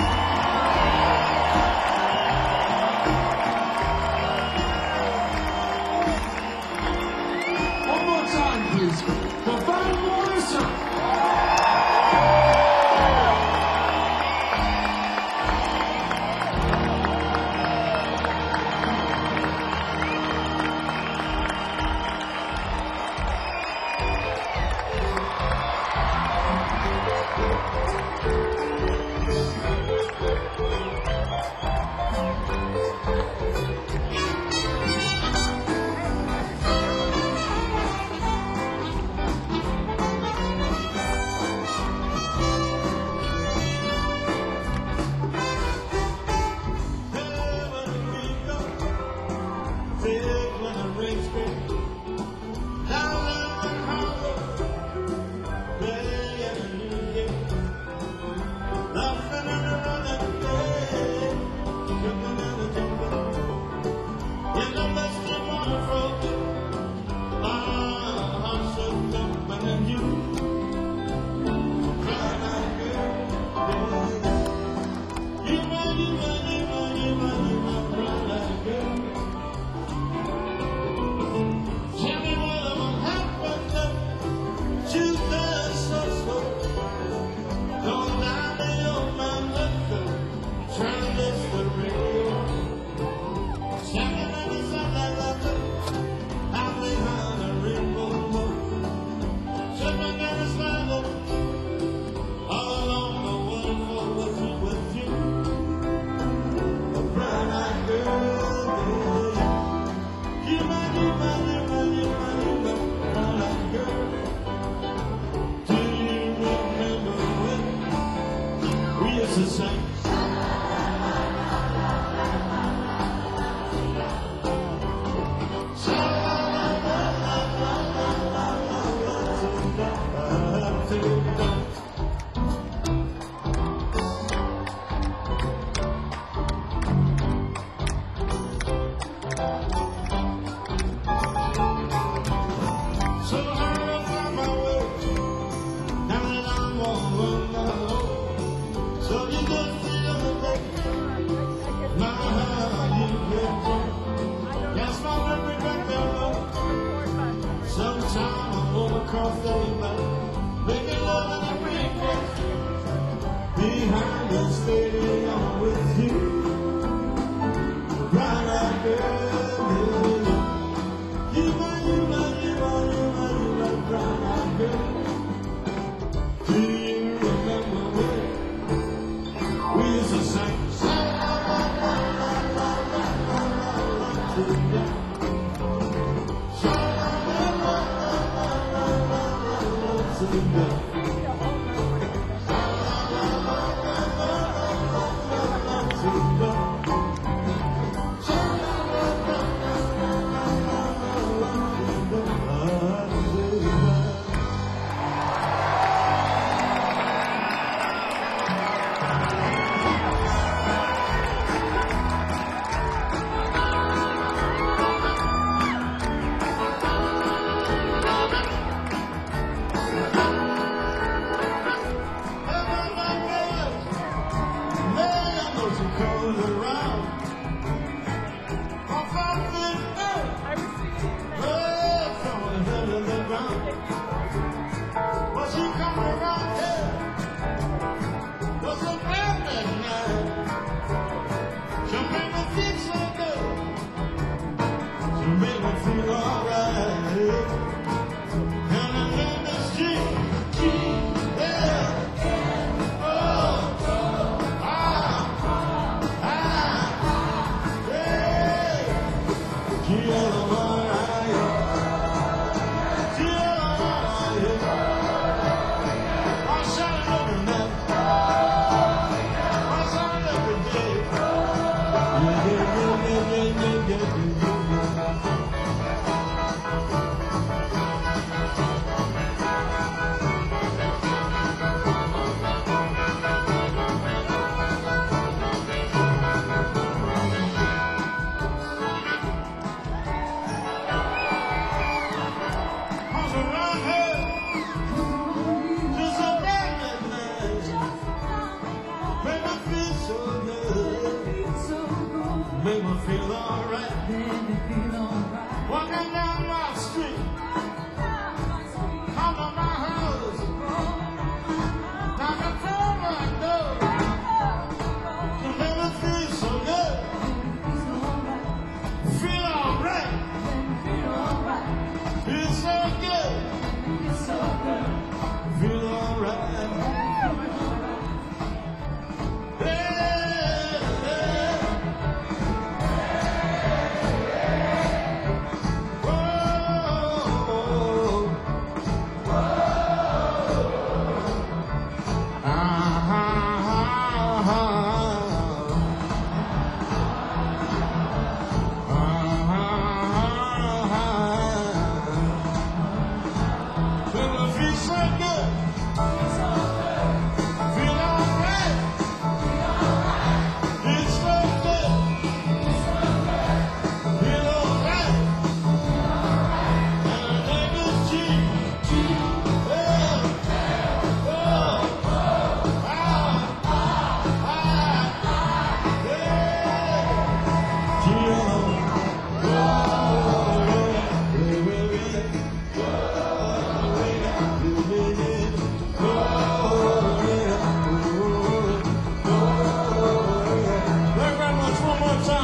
One more time, please, for Van Morrison. Make me feel alright. Walking down my street, come to my house, knock on my door. You make me feel so good. Feel alright. Feel so good. Feel alright.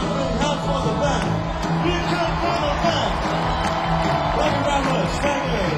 Thank you very much. Thank you.